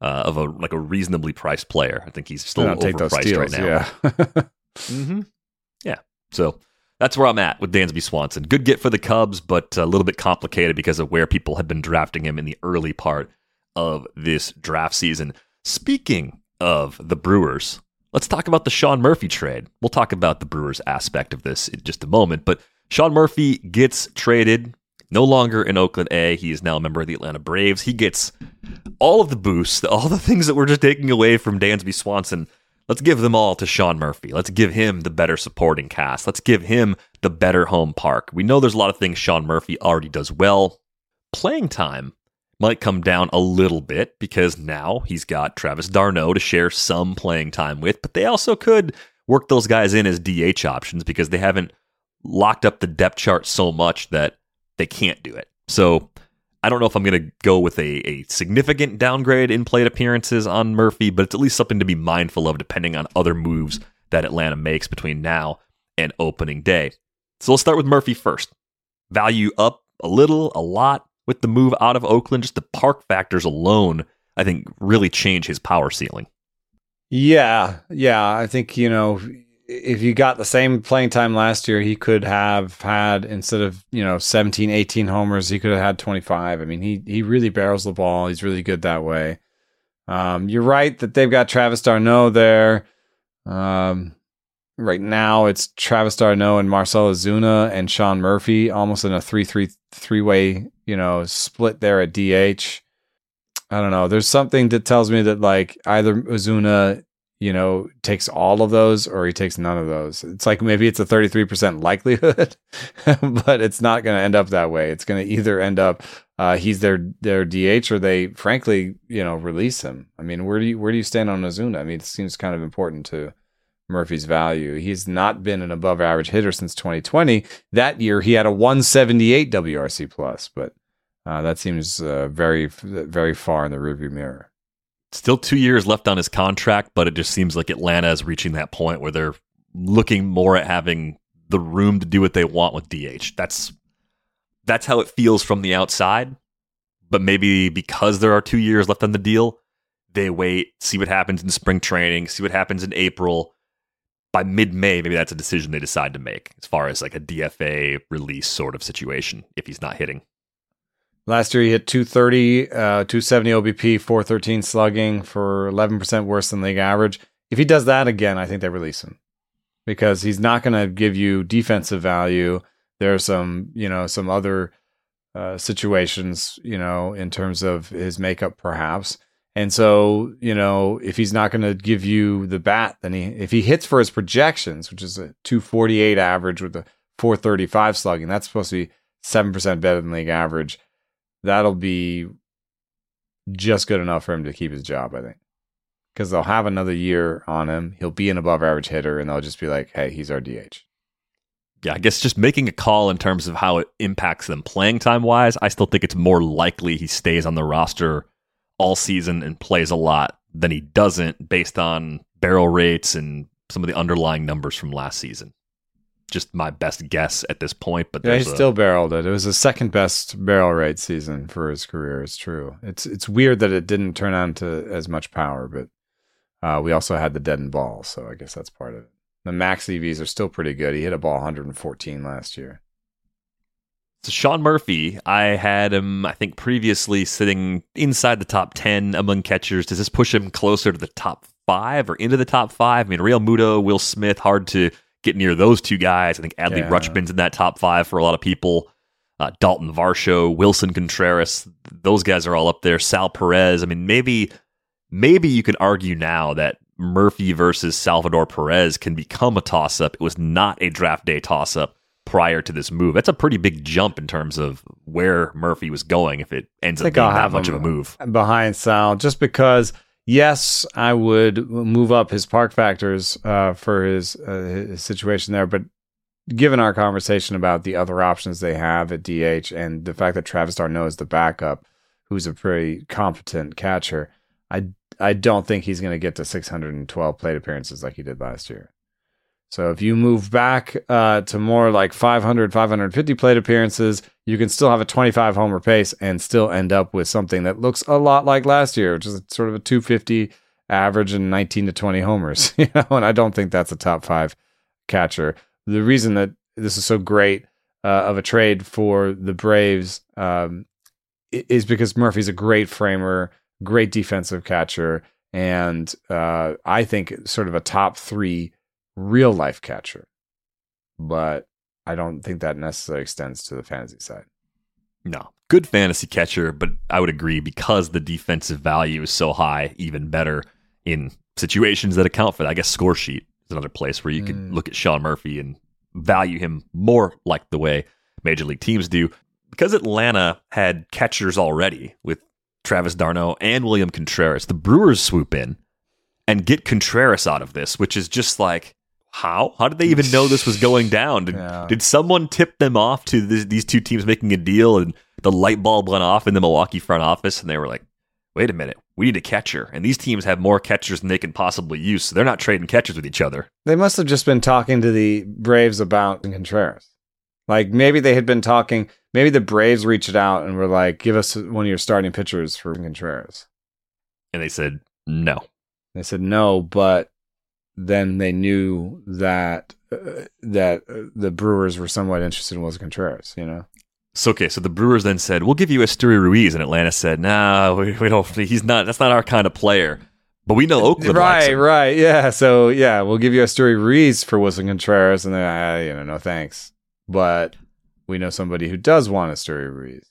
uh, of a like a reasonably priced player. I think he's still take those overpriced steals, right now. Yeah. mm-hmm. Yeah. So that's where I'm at with Dansby Swanson. Good get for the Cubs, but a little bit complicated because of where people had been drafting him in the early part of this draft season. Speaking of the Brewers, let's talk about the Sean Murphy trade. We'll talk about the Brewers aspect of this in just a moment, but Sean Murphy gets traded, no longer in Oakland A. He is now a member of the Atlanta Braves. He gets all of the boosts, all the things that we're just taking away from Dansby Swanson. Let's give them all to Sean Murphy. Let's give him the better supporting cast. Let's give him the better home park. We know there's a lot of things Sean Murphy already does well. Playing time might come down a little bit because now he's got Travis d'Arnaud to share some playing time with, but they also could work those guys in as D H options because they haven't locked up the depth chart so much that they can't do it. So I don't know if I'm going to go with a, a significant downgrade in plate appearances on Murphy, but it's at least something to be mindful of depending on other moves that Atlanta makes between now and opening day. So let's start with Murphy first. Value up a little, a lot with the move out of Oakland. Just the park factors alone, I think, really change his power ceiling. Yeah, yeah. I think, you know, if you got the same playing time last year, he could have had, instead of, you know, seventeen, eighteen homers, he could have had twenty-five. I mean, he he really barrels the ball. He's really good that way. Um, you're right that they've got Travis d'Arnaud there. Um, right now, it's Travis d'Arnaud and Marcell Ozuna and Sean Murphy, almost in a three three three way, you know, split there at D H. I don't know. There's something that tells me that like either Ozuna, you know, takes all of those or he takes none of those. It's like maybe it's a thirty-three percent likelihood, but it's not going to end up that way. It's going to either end up uh, he's their their D H or they, frankly, you know, release him. I mean, where do you where do you stand on Ozuna? I mean, it seems kind of important to Murphy's value. He's not been an above average hitter since twenty twenty. That year he had a one seventy-eight W R C plus, but uh, that seems uh, very very far in the rearview mirror. Still two years left on his contract, but it just seems like Atlanta is reaching that point where they're looking more at having the room to do what they want with D H. That's that's how it feels from the outside. But maybe because there are two years left on the deal, they wait, see what happens in spring training, see what happens in April. By mid-May, maybe that's a decision they decide to make as far as like a D F A release sort of situation if he's not hitting. Last year he hit two thirty, uh, two seventy O B P, four thirteen slugging for eleven percent worse than league average. If he does that again, I think they release him because he's not going to give you defensive value. There are some, you know, some other uh, situations, you know, in terms of his makeup perhaps. And so, you know, if he's not going to give you the bat, then he, if he hits for his projections, which is a two forty-eight average with a four thirty-five slugging, that's supposed to be seven percent better than league average. That'll be just good enough for him to keep his job, I think. Because they'll have another year on him. He'll be an above average hitter, and they'll just be like, hey, he's our D H. Yeah, I guess just making a call in terms of how it impacts them playing time wise, I still think it's more likely he stays on the roster all season and plays a lot than he doesn't based on barrel rates and some of the underlying numbers from last season. Just my best guess at this point. But yeah, he a... still barreled it. It was the second best barrel rate season for his career. It's true. It's it's weird that it didn't turn on to as much power, but uh, we also had the deadened ball, so I guess that's part of it. The max E Vs are still pretty good. He hit a ball one fourteen last year. So Sean Murphy, I had him, I think, previously sitting inside the top ten among catchers. Does this push him closer to the top five or into the top five? I mean, Real Muto, Will Smith, hard to get near those two guys. I think Adley yeah. Rutschman's in that top five for a lot of people. Uh, Dalton Varsho, Wilson Contreras, those guys are all up there. Sal Perez. I mean, maybe, maybe you could argue now that Murphy versus Salvador Perez can become a toss-up. It was not a draft day toss-up prior to this move. That's a pretty big jump in terms of where Murphy was going if it ends up being I'll that have much of a move. Behind Sal, just because, yes, I would move up his park factors uh, for his, uh, his situation there, but given our conversation about the other options they have at D H and the fact that Travis d'Arnaud is the backup, who's a pretty competent catcher, I, I don't think he's going to get to six hundred twelve plate appearances like he did last year. So if you move back uh, to more like five hundred, five hundred fifty plate appearances, you can still have a twenty-five homer pace and still end up with something that looks a lot like last year, which is sort of a two fifty average and nineteen to twenty homers. You know, and I don't think that's a top five catcher. The reason that this is so great uh, of a trade for the Braves um, is because Murphy's a great framer, great defensive catcher, and uh, I think sort of a top three real life catcher, but I don't think that necessarily extends to the fantasy side. No, good fantasy catcher, but I would agree because the defensive value is so high, even better in situations that account for that. I guess Score Sheet is another place where you mm. could look at Sean Murphy and value him more like the way Major League teams do. Because Atlanta had catchers already with Travis d'Arnaud and William Contreras, the Brewers swoop in and get Contreras out of this, which is just like, How? How did they even know this was going down? Did, yeah. did someone tip them off to this, these two teams making a deal and the light bulb went off in the Milwaukee front office and they were like, wait a minute, we need a catcher. And these teams have more catchers than they can possibly use, so they're not trading catchers with each other. They must have just been talking to the Braves about Contreras. Like maybe they had been talking, maybe the Braves reached out and were like, give us one of your starting pitchers for Contreras. And they said, no. They said no, but then they knew that uh, that uh, the Brewers were somewhat interested in Wilson Contreras, you know? So, okay, so the Brewers then said, we'll give you Esteury Ruiz, and Atlanta said, no, we, we don't, he's not, that's not our kind of player. But we know Oakland right, likes him. Right, yeah, so, yeah, we'll give you Esteury Ruiz for Wilson Contreras, and then, uh, you know, no thanks. But we know somebody who does want Esteury Ruiz.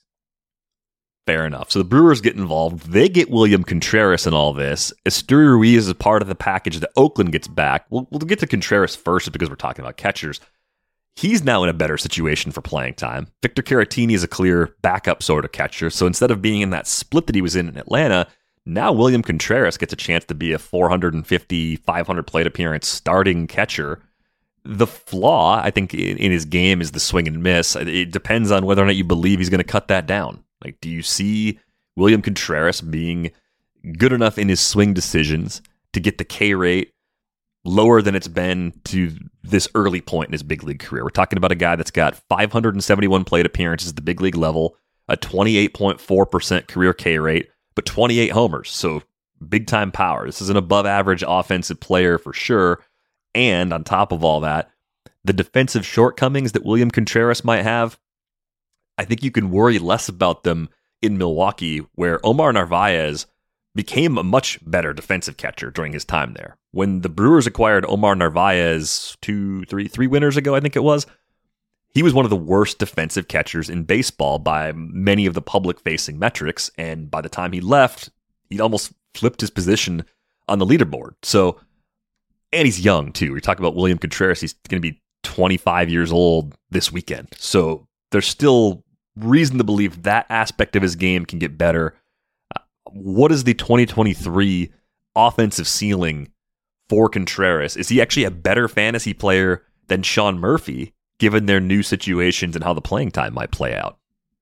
Fair enough. So the Brewers get involved. They get William Contreras in all this. Esteury Ruiz is part of the package that Oakland gets back. We'll, we'll get to Contreras first because we're talking about catchers. He's now in a better situation for playing time. Victor Caratini is a clear backup sort of catcher. So instead of being in that split that he was in in Atlanta, now William Contreras gets a chance to be a four fifty, five hundred plate appearance starting catcher. The flaw, I think, in, in his game is the swing and miss. It depends on whether or not you believe he's going to cut that down. Like, do you see William Contreras being good enough in his swing decisions to get the K rate lower than it's been to this early point in his big league career? We're talking about a guy that's got five hundred seventy-one plate appearances at the big league level, a twenty-eight point four percent career K rate, but twenty-eight homers. So big time power. This is an above average offensive player for sure. And on top of all that, the defensive shortcomings that William Contreras might have, I think you can worry less about them in Milwaukee, where Omar Narvaez became a much better defensive catcher during his time there. When the Brewers acquired Omar Narvaez two, three, three winters ago, I think it was, he was one of the worst defensive catchers in baseball by many of the public-facing metrics, and by the time he left, he'd almost flipped his position on the leaderboard. So, and he's young, too. We're talking about William Contreras. He's going to be twenty-five years old this weekend. So there's still reason to believe that aspect of his game can get better. Uh, what is the twenty twenty-three offensive ceiling for Contreras? Is he actually a better fantasy player than Sean Murphy, given their new situations and how the playing time might play out?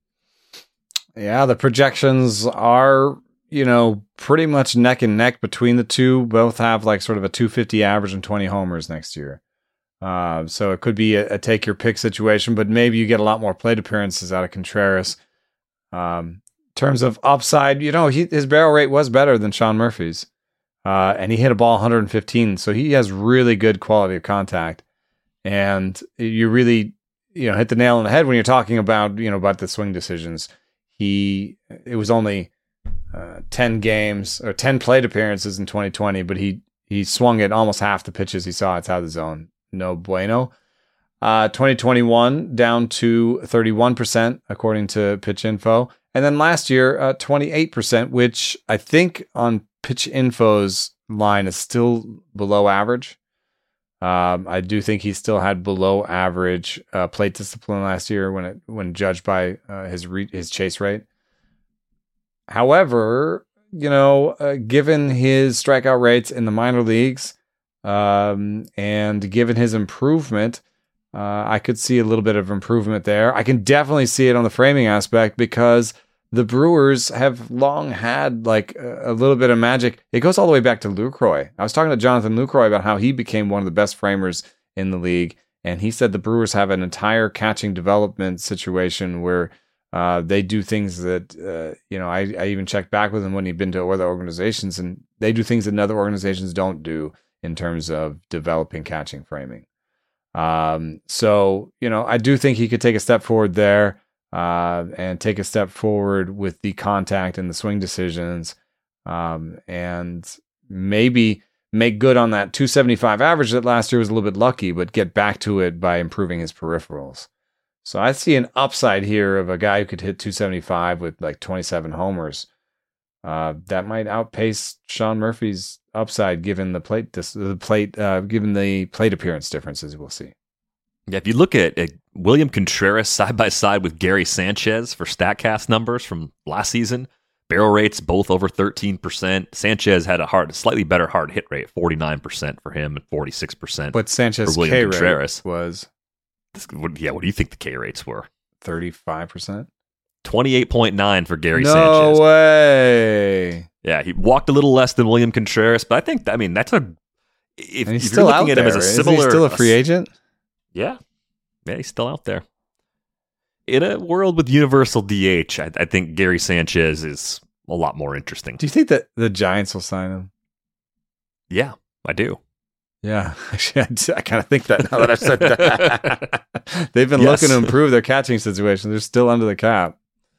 Yeah, the projections are, you know, pretty much neck and neck between the two. Both have like sort of a two fifty average and twenty homers next year. Uh, so it could be a, a take your pick situation, but maybe you get a lot more plate appearances out of Contreras. Um, in terms of upside, you know, he, his barrel rate was better than Sean Murphy's, uh, and he hit a ball one hundred fifteen. So he has really good quality of contact, and you really, you know, hit the nail on the head when you're talking about, you know, about the swing decisions. He, it was only uh, ten games or ten plate appearances in twenty twenty, but he he swung at almost half the pitches he saw outside the zone. No bueno. Uh, twenty twenty-one down to thirty-one percent according to Pitch Info. And then last year, uh, twenty-eight percent, which I think on Pitch Info's line is still below average. Um, I do think he still had below average uh, plate discipline last year when it when judged by uh, his re- his chase rate. However, you know, uh, given his strikeout rates in the minor leagues, Um, and given his improvement, uh, I could see a little bit of improvement there. I can definitely see it on the framing aspect because the Brewers have long had like a, a little bit of magic. It goes all the way back to Lucroy. I was talking to Jonathan Lucroy about how he became one of the best framers in the league. And he said the Brewers have an entire catching development situation where uh, they do things that, uh, you know, I, I even checked back with him when he'd been to other organizations, and they do things that other organizations don't do in terms of developing catching framing. Um, so, you know, I do think he could take a step forward there uh, and take a step forward with the contact and the swing decisions, um, and maybe make good on that two seventy-five average that last year was a little bit lucky, but get back to it by improving his peripherals. So I see an upside here of a guy who could hit two seventy-five with like twenty-seven homers. Uh, that might outpace Sean Murphy's upside given the plate, dis- the plate, uh, given the plate appearance differences we'll see. Yeah, if you look at, at William Contreras side by side with Gary Sanchez for StatCast numbers from last season, barrel rates both over thirteen percent. Sanchez had a hard, slightly better hard hit rate, forty-nine percent for him and forty-six percent but Sanchez's for William K Contreras. Rate was This, what, yeah, what do you think the K rates were? thirty-five percent. twenty-eight point nine for Gary no Sanchez. No way. Yeah, he walked a little less than William Contreras, but I think, I mean, that's a. If, and he's if still you're looking out at him there. as a Is similar, he still a free agent? Yeah, yeah, he's still out there. In a world with universal D H, I, I think Gary Sanchez is a lot more interesting. Do you think that the Giants will sign him? Yeah, I do. Yeah, actually, I, I kind of think that now that I've said that. They've been Yes. looking to improve their catching situation. They're still under the cap.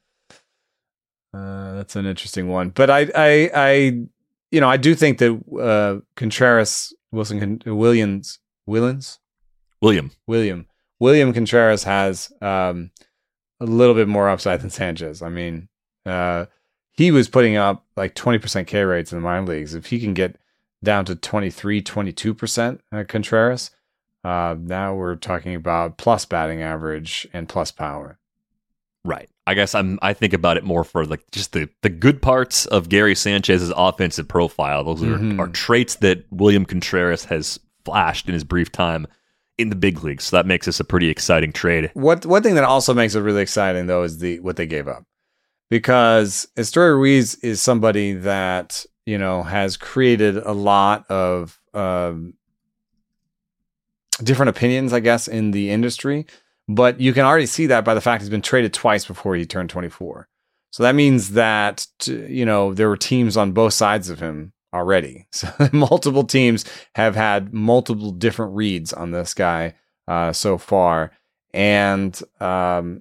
Uh, that's an interesting one. But I, I, I, you know, I do think that uh, Contreras, Wilson, Williams, Williams, William. William, William Contreras has um, a little bit more upside than Sanchez. I mean, uh, he was putting up like twenty percent K rates in the minor leagues. If he can get down to twenty-three, twenty-two percent uh, Contreras, uh, now we're talking about plus batting average and plus power. Right. I guess I'm. I think about it more for like just the, the good parts of Gary Sanchez's offensive profile. Those are, Mhm. are traits that William Contreras has flashed in his brief time in the big leagues. So that makes this a pretty exciting trade. What one thing that also makes it really exciting though is the what they gave up, because Estoy Ruiz is somebody that, you know, has created a lot of um, different opinions, I guess, in the industry. But you can already see that by the fact he's been traded twice before he turned twenty-four. So that means that, you know, there were teams on both sides of him already. So multiple teams have had multiple different reads on this guy uh, so far. And um,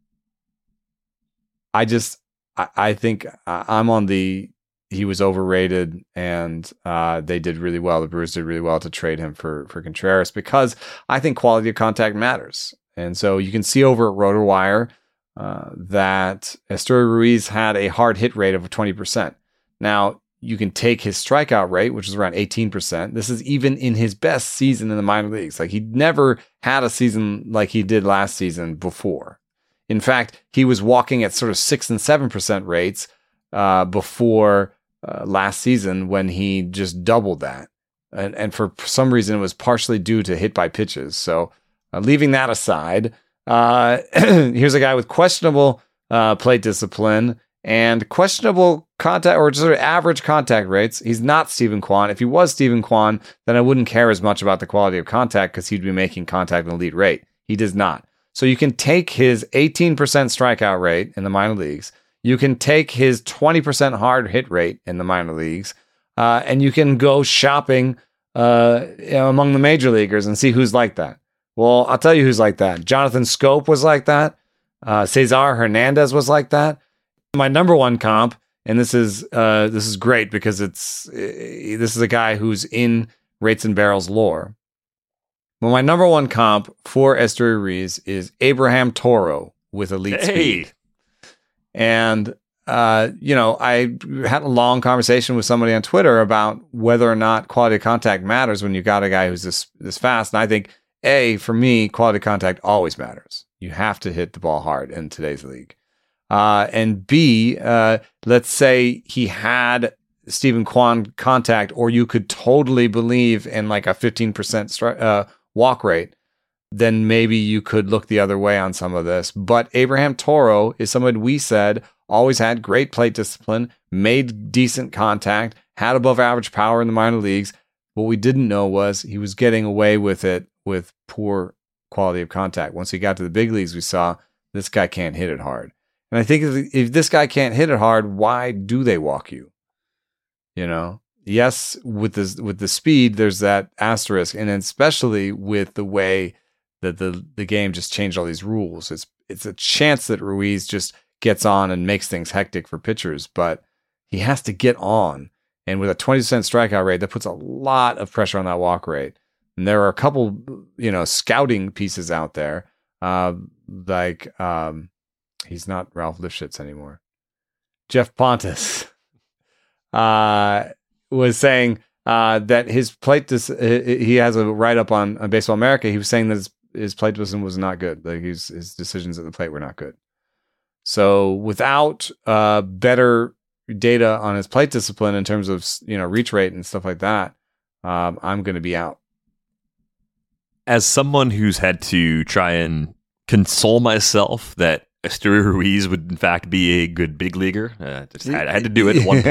I just, I, I think I'm on the, he was overrated, and uh, they did really well. The Brewers did really well to trade him for, for Contreras, because I think quality of contact matters. And so you can see over at RotorWire uh, that Estoy Ruiz had a hard hit rate of twenty percent. Now, you can take his strikeout rate, which is around eighteen percent. This is even in his best season in the minor leagues. Like, he never had a season like he did last season before. In fact, he was walking at sort of six and seven percent rates uh, before uh, last season, when he just doubled that. And, and for some reason, it was partially due to hit by pitches. So, Uh, leaving that aside, uh, here's a guy with questionable uh, plate discipline and questionable contact, or just sort of average contact rates. He's not Stephen Kwan. If he was Stephen Kwan, then I wouldn't care as much about the quality of contact, because he'd be making contact at an elite rate. He does not. So you can take his eighteen percent strikeout rate in the minor leagues. You can take his twenty percent hard hit rate in the minor leagues, uh, and you can go shopping uh, you know, among the major leaguers and see who's like that. Well, I'll tell you who's like that. Jonathan Scope was like that. Uh, Cesar Hernandez was like that. My number one comp, and this is uh, this is great because it's uh, this is a guy who's in Rates and Barrels lore. Well, my number one comp for Estoy Ruiz is Abraham Toro with elite Hey. speed. And uh, you know, I had a long conversation with somebody on Twitter about whether or not quality of contact matters when you got a guy who's this this fast. And I think, A, for me, quality of contact always matters. You have to hit the ball hard in today's league. Uh, and B, uh, let's say he had Stephen Kwan contact, or you could totally believe in like a fifteen percent stri- uh, walk rate, then maybe you could look the other way on some of this. But Abraham Toro is someone we said always had great plate discipline, made decent contact, had above average power in the minor leagues. What we didn't know was he was getting away with it with poor quality of contact. Once he got to the big leagues, we saw this guy can't hit it hard. And I think if, if this guy can't hit it hard, why do they walk you? You know, yes, with the with the speed, there's that asterisk, and especially with the way that the the game just changed all these rules. It's it's a chance that Ruiz just gets on and makes things hectic for pitchers, but he has to get on. And with a twenty percent strikeout rate, that puts a lot of pressure on that walk rate. And there are a couple, you know, scouting pieces out there, uh, like um, he's not Ralph Lifshitz anymore. Jeff Pontus uh, was saying uh, that his plate, dis- he has a write-up on, on Baseball America. He was saying that his, his plate discipline was not good. Like his, his decisions at the plate were not good. So without uh, better data on his plate discipline in terms of, you know, reach rate and stuff like that, um, I'm going to be out. As someone who's had to try and console myself that Esteury Ruiz would in fact be a good big leaguer, uh, just had, I had to do it at one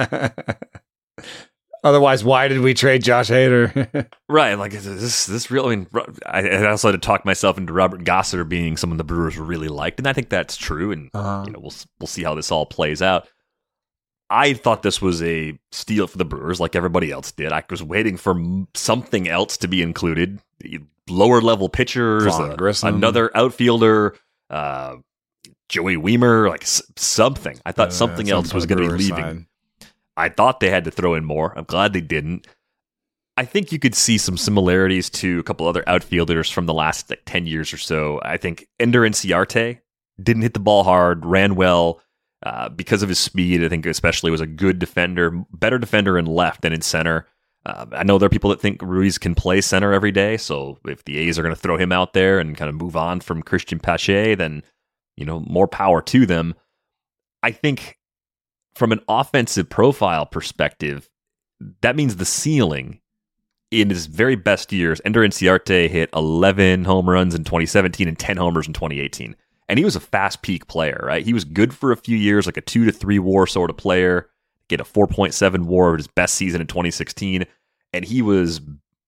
point. Otherwise, why did we trade Josh Hader? Right, like is this this real? I mean, I, I also had to talk myself into Robert Gosser being someone the Brewers really liked, and I think that's true. And uh-huh. you know, we'll we'll see how this all plays out. I thought this was a steal for the Brewers, like everybody else did. I was waiting for something else to be included. Lower level pitchers, uh, another outfielder, uh, Joey Wiemer, like s- something. I thought uh, something else was going to be leaving. Side. I thought they had to throw in more. I'm glad they didn't. I think you could see some similarities to a couple other outfielders from the last like ten years or so. I think Ender Inciarte didn't hit the ball hard, ran well uh, because of his speed. I think especially was a good defender, better defender in left than in center. Uh, I know there are people that think Ruiz can play center every day, so if the A's are going to throw him out there and kind of move on from Christian Pache, then, you know, more power to them. I think from an offensive profile perspective, that means the ceiling in his very best years, Ender Inciarte hit eleven home runs in twenty seventeen and ten homers in twenty eighteen. And he was a fast peak player, right? He was good for a few years, like a two to three war sort of player. Get a four point seven war of his best season in twenty sixteen, and he was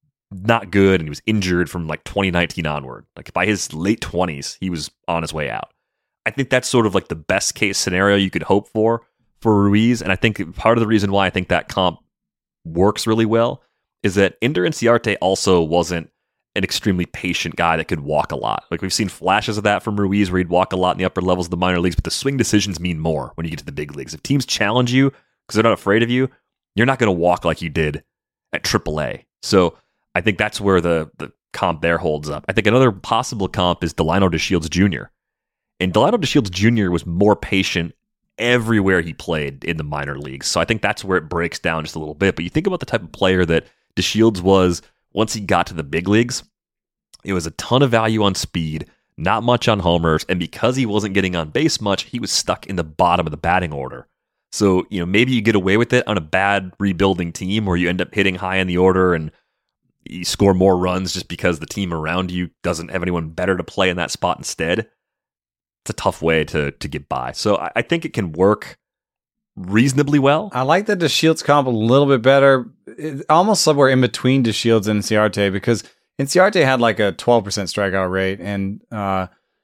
not good, and he was injured from like twenty nineteen onward. Like by his late twenties, he was on his way out. I think that's sort of like the best case scenario you could hope for for Ruiz, and I think part of the reason why I think that comp works really well is that Ender Inciarte also wasn't an extremely patient guy that could walk a lot. Like we've seen flashes of that from Ruiz where he'd walk a lot in the upper levels of the minor leagues, but the swing decisions mean more when you get to the big leagues. If teams challenge you because they're not afraid of you, you're not going to walk like you did at triple A. So I think that's where the, the comp there holds up. I think another possible comp is Delino DeShields Junior And Delino DeShields Junior was more patient everywhere he played in the minor leagues. So I think that's where it breaks down just a little bit. But you think about the type of player that DeShields was once he got to the big leagues, it was a ton of value on speed, not much on homers, and because he wasn't getting on base much, he was stuck in the bottom of the batting order. So, you know, maybe you get away with it on a bad rebuilding team where you end up hitting high in the order and you score more runs just because the team around you doesn't have anyone better to play in that spot instead. It's a tough way to to get by. So I, I think it can work reasonably well. I like the DeShields comp a little bit better, it, almost somewhere in between DeShields and Inciarte, because Inciarte had like a twelve percent strikeout rate and uh,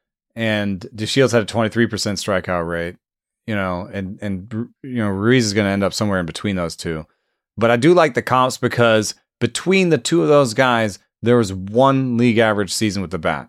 and DeShields had a twenty-three percent strikeout rate. You know, and, and, you know, Ruiz is going to end up somewhere in between those two. But I do like the comps because between the two of those guys, there was one league average season with the bat.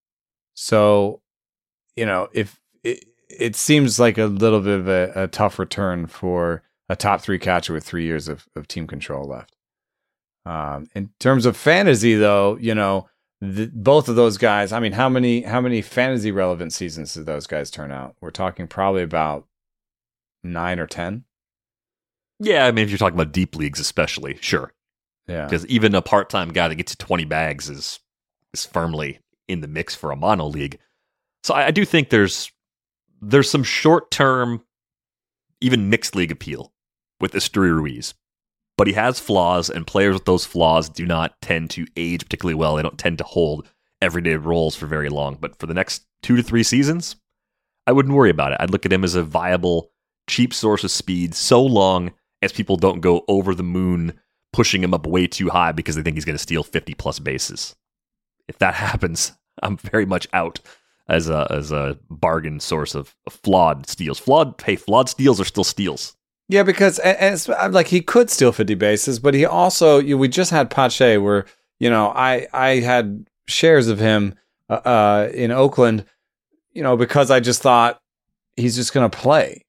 So, you know, if it, it seems like a little bit of a, a tough return for a top three catcher with three years of, of team control left. Um, in terms of fantasy, though, you know, The, both of those guys, I mean, how many how many fantasy relevant seasons did those guys turn out? We're talking probably about nine or ten. Yeah, I mean, if you're talking about deep leagues, especially, sure. Yeah, because even a part time guy that gets to twenty bags is is firmly in the mix for a mono league. So I, I do think there's there's some short term, even mixed league appeal with Esteury Ruiz. But he has flaws, and players with those flaws do not tend to age particularly well. They don't tend to hold everyday roles for very long. But for the next two to three seasons, I wouldn't worry about it. I'd look at him as a viable, cheap source of speed so long as people don't go over the moon pushing him up way too high because they think he's going to steal fifty plus bases. If that happens, I'm very much out as a as a bargain source of, of flawed steals. Flawed, hey, flawed steals are still steals. Yeah, because and, and it's, like he could steal fifty bases, but he also you, we just had Pache where you know I I had shares of him uh, uh, in Oakland, you know, because I just thought he's just going to play.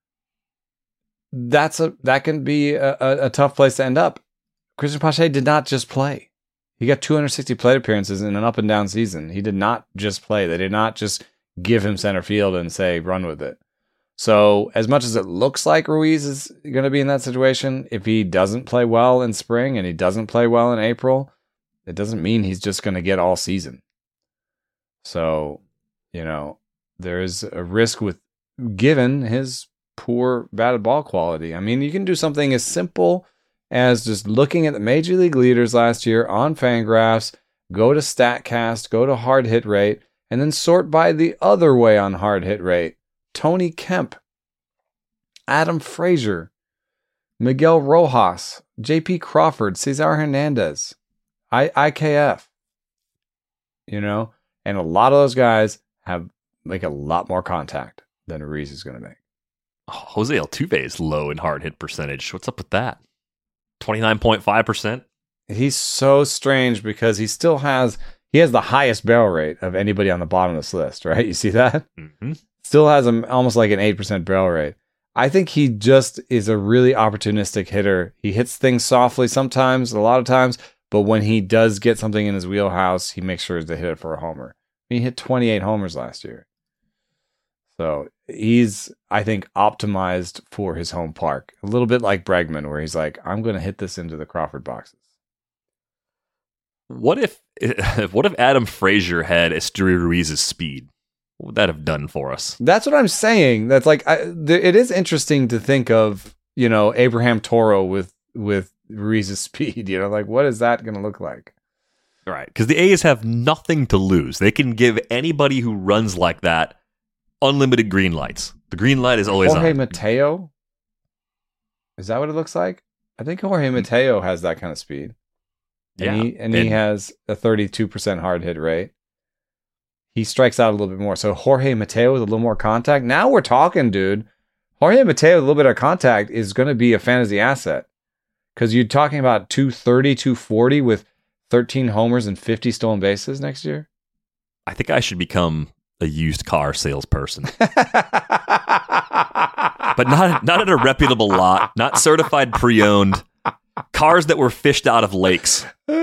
That's a that can be a, a, a tough place to end up. Christian Pache did not just play. He got two hundred sixty plate appearances in an up and down season. He did not just play. They did not just give him center field and say, run with it. So as much as it looks like Ruiz is going to be in that situation, if he doesn't play well in spring and he doesn't play well in April, it doesn't mean he's just going to get all season. So, you know, there is a risk with given his poor batted ball quality. I mean, you can do something as simple as just looking at the major league leaders last year on Fangraphs, go to StatCast, go to hard hit rate, and then sort by the other way on hard hit rate. Tony Kemp, Adam Frazier, Miguel Rojas, J P Crawford, Cesar Hernandez, I- IKF. You know, and a lot of those guys have make a lot more contact than Ruiz is going to make. Oh, Jose Altuve is low in hard hit percentage. What's up with that? twenty-nine point five percent? He's so strange because he still has, he has the highest barrel rate of anybody on the bottom of this list, right? You see that? Mm-hmm. Still has a, almost like an eight percent barrel rate. I think he just is a really opportunistic hitter. He hits things softly sometimes, a lot of times, but when he does get something in his wheelhouse, he makes sure to hit it for a homer. He hit twenty-eight homers last year. So he's, I think, optimized for his home park. A little bit like Bregman, where he's like, I'm going to hit this into the Crawford boxes. What if what if Adam Frazier had Esteury Ruiz's speed? What would that have done for us? That's what I'm saying. That's like, I, th- it is interesting to think of, you know, Abraham Toro with, with Ruiz's speed. You know, like, what is that going to look like? Right. Because the A's have nothing to lose. They can give anybody who runs like that unlimited green lights. The green light is always Jorge on. Mateo? Is that what it looks like? I think Jorge Mateo has that kind of speed. And, Yeah. he, and, And- he has a thirty-two percent hard hit rate. He strikes out a little bit more. So Jorge Mateo with a little more contact. Now we're talking, dude. Jorge Mateo with a little bit of contact is going to be a fantasy asset. Because you're talking about two thirty, two forty with thirteen homers and fifty stolen bases next year. I think I should become a used car salesperson. But not not at a reputable lot, not certified pre-owned. Cars that were fished out of lakes.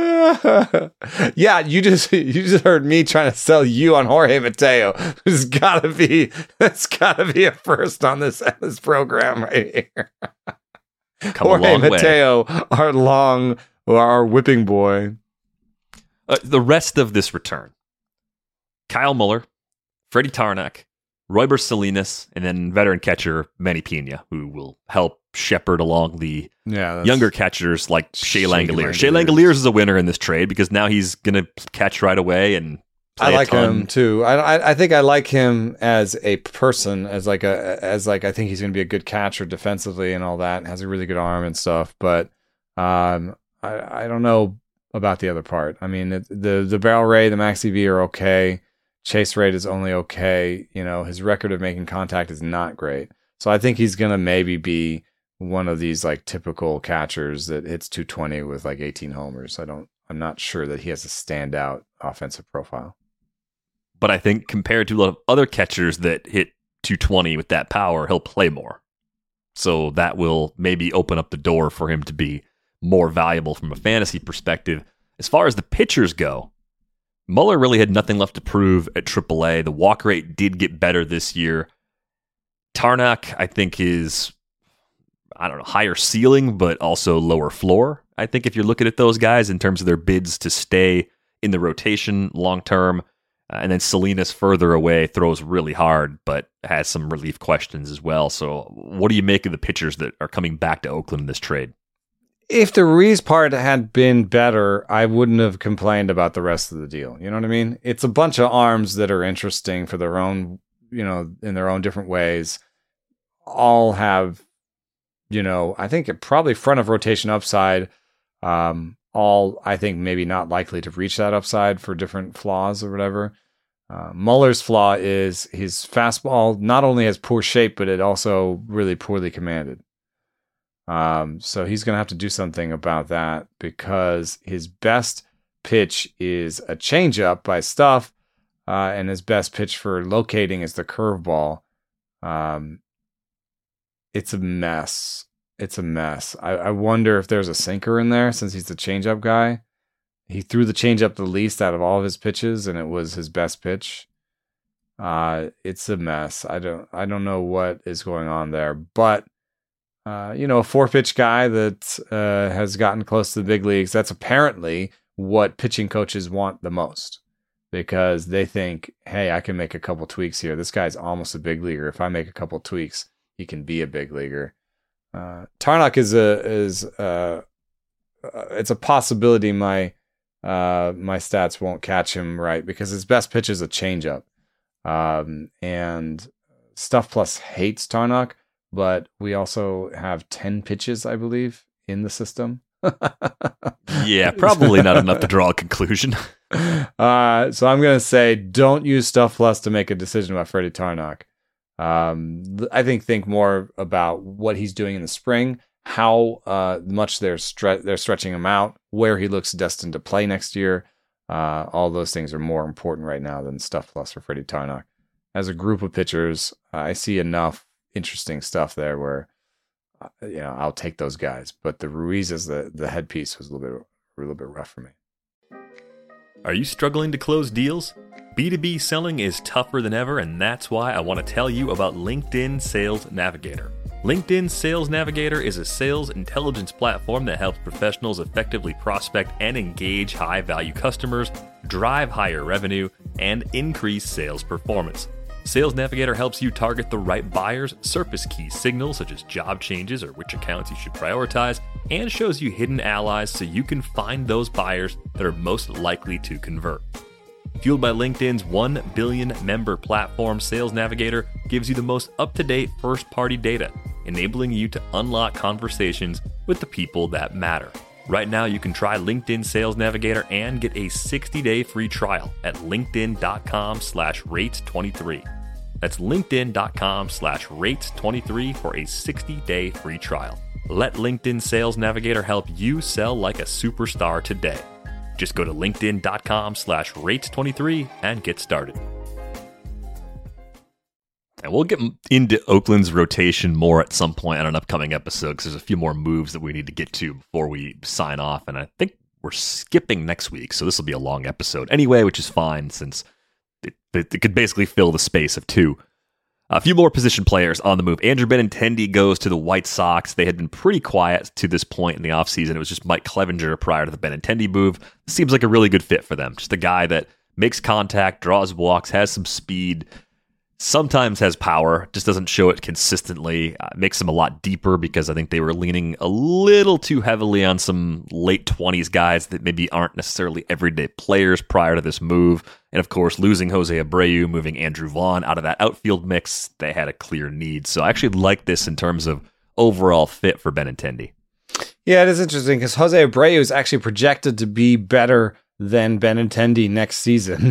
Yeah, you just you just heard me trying to sell you on Jorge Mateo. There's gotta be that's gotta be a first on this this program right here. Come Jorge a long way. Mateo, our long, our whipping boy. Uh, the rest of this return: Kyle Muller, Freddie Tarnak, Royber Salinas, and then veteran catcher Manny Pena, who will help shepherd along the Yeah, younger catchers like Shea Shea Langoliers. Shea Langoliers. Langoliers is a winner in this trade because now he's going to catch right away and play I a like ton. him too. I, I I think I like him as a person, as like a as like I think he's going to be a good catcher defensively and all that. And has a really good arm and stuff. But um, I I don't know about the other part. I mean, it, the the barrel rate, the max E V are okay. Chase rate is only okay. You know, his record of making contact is not great. So I think he's going to maybe be one of these like typical catchers that hits two twenty with like eighteen homers. I don't. I'm not sure that he has a standout offensive profile. But I think compared to a lot of other catchers that hit two twenty with that power, he'll play more. So that will maybe open up the door for him to be more valuable from a fantasy perspective. As far as the pitchers go, Muller really had nothing left to prove at triple A. The walk rate did get better this year. Tarnak, I think, is, I don't know, higher ceiling, but also lower floor. I think if you're looking at those guys in terms of their bids to stay in the rotation long term, uh, and then Salinas further away throws really hard, but has some relief questions as well. So what do you make of the pitchers that are coming back to Oakland in this trade? If the Ruiz part had been better, I wouldn't have complained about the rest of the deal. You know what I mean? It's a bunch of arms that are interesting for their own, you know, in their own different ways. All have, you know, I think it probably front of rotation upside. Um, all, I think, maybe not likely to reach that upside for different flaws or whatever. Uh, Muller's flaw is his fastball not only has poor shape, but it also really poorly commanded. Um, so he's going to have to do something about that because his best pitch is a changeup by Stuff, uh, and his best pitch for locating is the curveball. Um, it's a mess. It's a mess. I, I wonder if there's a sinker in there since he's the changeup guy. He threw the changeup the least out of all of his pitches, and it was his best pitch. Uh, it's a mess. I don't. I don't know what is going on there, but uh, you know, a four-pitch guy that uh, has gotten close to the big leagues. That's apparently what pitching coaches want the most, because they think, "Hey, I can make a couple tweaks here. This guy's almost a big leaguer. If I make a couple tweaks, he can be a big leaguer." Uh, Tarnok is a is uh, it's a possibility. My Uh, my stats won't catch him right because his best pitch is a changeup. Um, and Stuff Plus hates Tarnok, but we also have ten pitches, I believe, in the system. Yeah, probably not enough to draw a conclusion. uh, so I'm going to say don't use Stuff Plus to make a decision about Freddie Tarnok. Um, I think think more about what he's doing in the spring, how uh, much they're stre- they're stretching him out, where he looks destined to play next year. Uh, all those things are more important right now than Stuff Plus for Freddie Tarnok. As a group of pitchers, I see enough interesting stuff there where uh, you know I'll take those guys. But the Ruiz as the the headpiece was a little bit a little bit rough for me. Are you struggling to close deals? B two B selling is tougher than ever, and that's why I want to tell you about LinkedIn Sales Navigator. LinkedIn Sales Navigator is a sales intelligence platform that helps professionals effectively prospect and engage high-value customers, drive higher revenue, and increase sales performance. Sales Navigator helps you target the right buyers, surface key signals such as job changes or which accounts you should prioritize, and shows you hidden allies so you can find those buyers that are most likely to convert. Fueled by LinkedIn's one billion member platform, Sales Navigator gives you the most up-to-date first-party data, enabling you to unlock conversations with the people that matter. Right now, you can try LinkedIn Sales Navigator and get a sixty-day free trial at linkedin.com slash rates23. That's linkedin.com slash rates23 for a sixty-day free trial. Let LinkedIn Sales Navigator help you sell like a superstar today. Just go to linkedin.com slash rates23 and get started. And we'll get into Oakland's rotation more at some point on an upcoming episode because there's a few more moves that we need to get to before we sign off. And I think we're skipping next week, so this will be a long episode anyway, which is fine since it, it, it could basically fill the space of two. A few more position players on the move. Andrew Benintendi goes to the White Sox. They had been pretty quiet to this point in the offseason. It was just Mike Clevenger prior to the Benintendi move. Seems like a really good fit for them. Just a guy that makes contact, draws walks, has some speed, sometimes has power, just doesn't show it consistently. Uh, makes him a lot deeper because I think they were leaning a little too heavily on some late twenties guys that maybe aren't necessarily everyday players prior to this move. And of course, losing Jose Abreu, moving Andrew Vaughn out of that outfield mix, they had a clear need. So I actually like this in terms of overall fit for Benintendi. Yeah, it is interesting because Jose Abreu is actually projected to be better than Benintendi next season.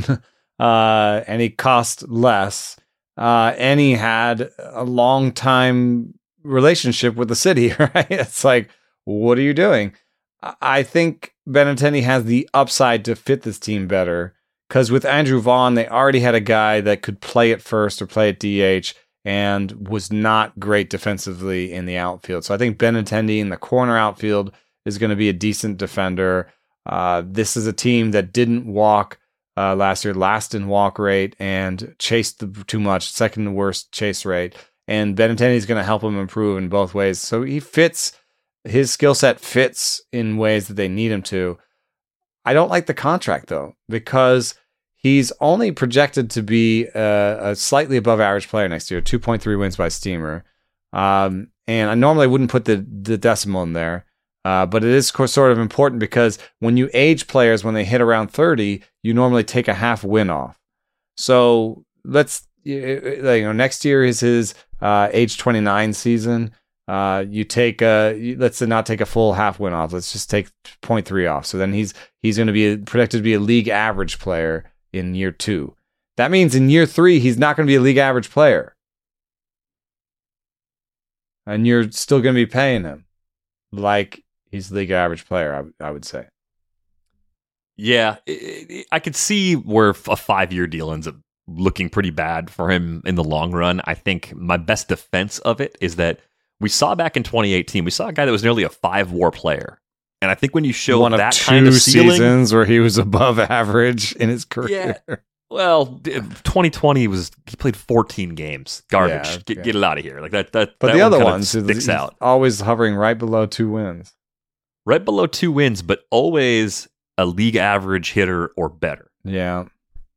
uh, and he cost less. Uh, and he had a long time relationship with the city, right? It's like, what are you doing? I think Benintendi has the upside to fit this team better because with Andrew Vaughn, they already had a guy that could play at first or play at D H and was not great defensively in the outfield. So I think Benintendi in the corner outfield is going to be a decent defender. Uh, this is a team that didn't walk Uh, last year, last in walk rate and chased the, too much, second worst chase rate. And Benintendi is going to help him improve in both ways. So he fits, his skill set fits in ways that they need him to. I don't like the contract though, because he's only projected to be a, a slightly above average player next year, two point three wins by Steamer. Um, and I normally wouldn't put the, the decimal in there. Uh, but it is sort of important because when you age players, when they hit around thirty, you normally take a half win off. So let's, you know, next year is his uh, age twenty-nine season. Uh, you take a you- let's not take a full half win off. Let's just take zero point three off. So then he's he's going to be a, projected to be a league average player in year two. That means in year three he's not going to be a league average player, and you're still going to be paying him like he's a league average player. I, I would say. Yeah, it, it, I could see where a five-year deal ends up looking pretty bad for him in the long run. I think my best defense of it is that we saw back in twenty eighteen, we saw a guy that was nearly a five-war player. And I think when you show One that of two kind of ceiling, seasons where he was above average in his career. Yeah. Well, twenty twenty was he played fourteen games, garbage. Yeah, get, yeah. get it out of here, like that. That But that the one other kinda ones sticks he's out always hovering right below two wins. right below two wins, but always a league average hitter or better. Yeah.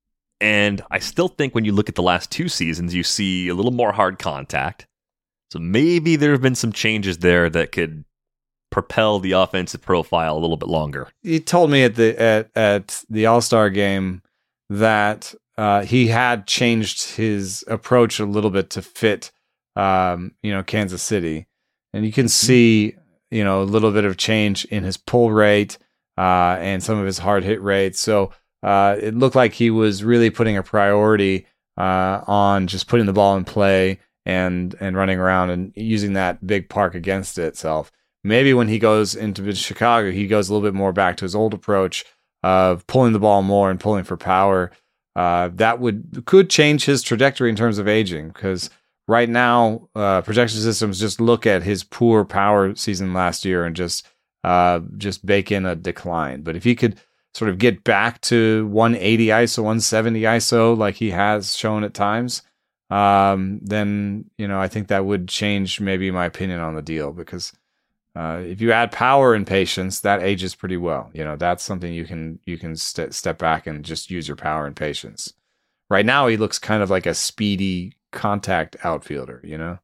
And I still think when you look at the last two seasons, you see a little more hard contact. So maybe there have been some changes there that could propel the offensive profile a little bit longer. He told me at the at, at the All-Star game that uh, he had changed his approach a little bit to fit um, you know, Kansas City. And you can see, you know, a little bit of change in his pull rate uh, and some of his hard hit rates. So uh, it looked like he was really putting a priority uh, on just putting the ball in play and and running around and using that big park against itself. Maybe when he goes into Chicago, he goes a little bit more back to his old approach of pulling the ball more and pulling for power. Uh, that would could change his trajectory in terms of aging, because right now uh, projection systems just look at his poor power season last year and just uh, just bake in a decline. But if he could sort of get back to one eighty I S O, one seventy I S O like he has shown at times, um, then, you know, I think that would change maybe my opinion on the deal, because uh, if you add power and patience, that ages pretty well. You know, that's something you can you can st- step back and just use your power and patience. Right now, he looks kind of like a speedy contact outfielder, you know?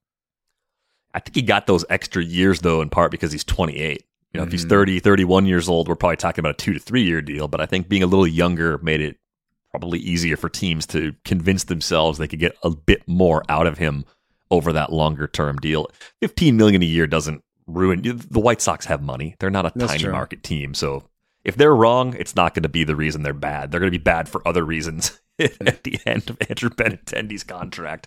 I think he got those extra years, though, in part because he's twenty-eight. You know, Mm-hmm. if he's thirty, thirty-one years old, we're probably talking about a two to three year deal. But I think being a little younger made it probably easier for teams to convince themselves they could get a bit more out of him over that longer term deal. fifteen million dollars a year doesn't ruin. The White Sox have money. They're not a That's tiny true. market team. So if they're wrong, it's not going to be the reason they're bad. They're going to be bad for other reasons at the end of Andrew Benintendi's contract.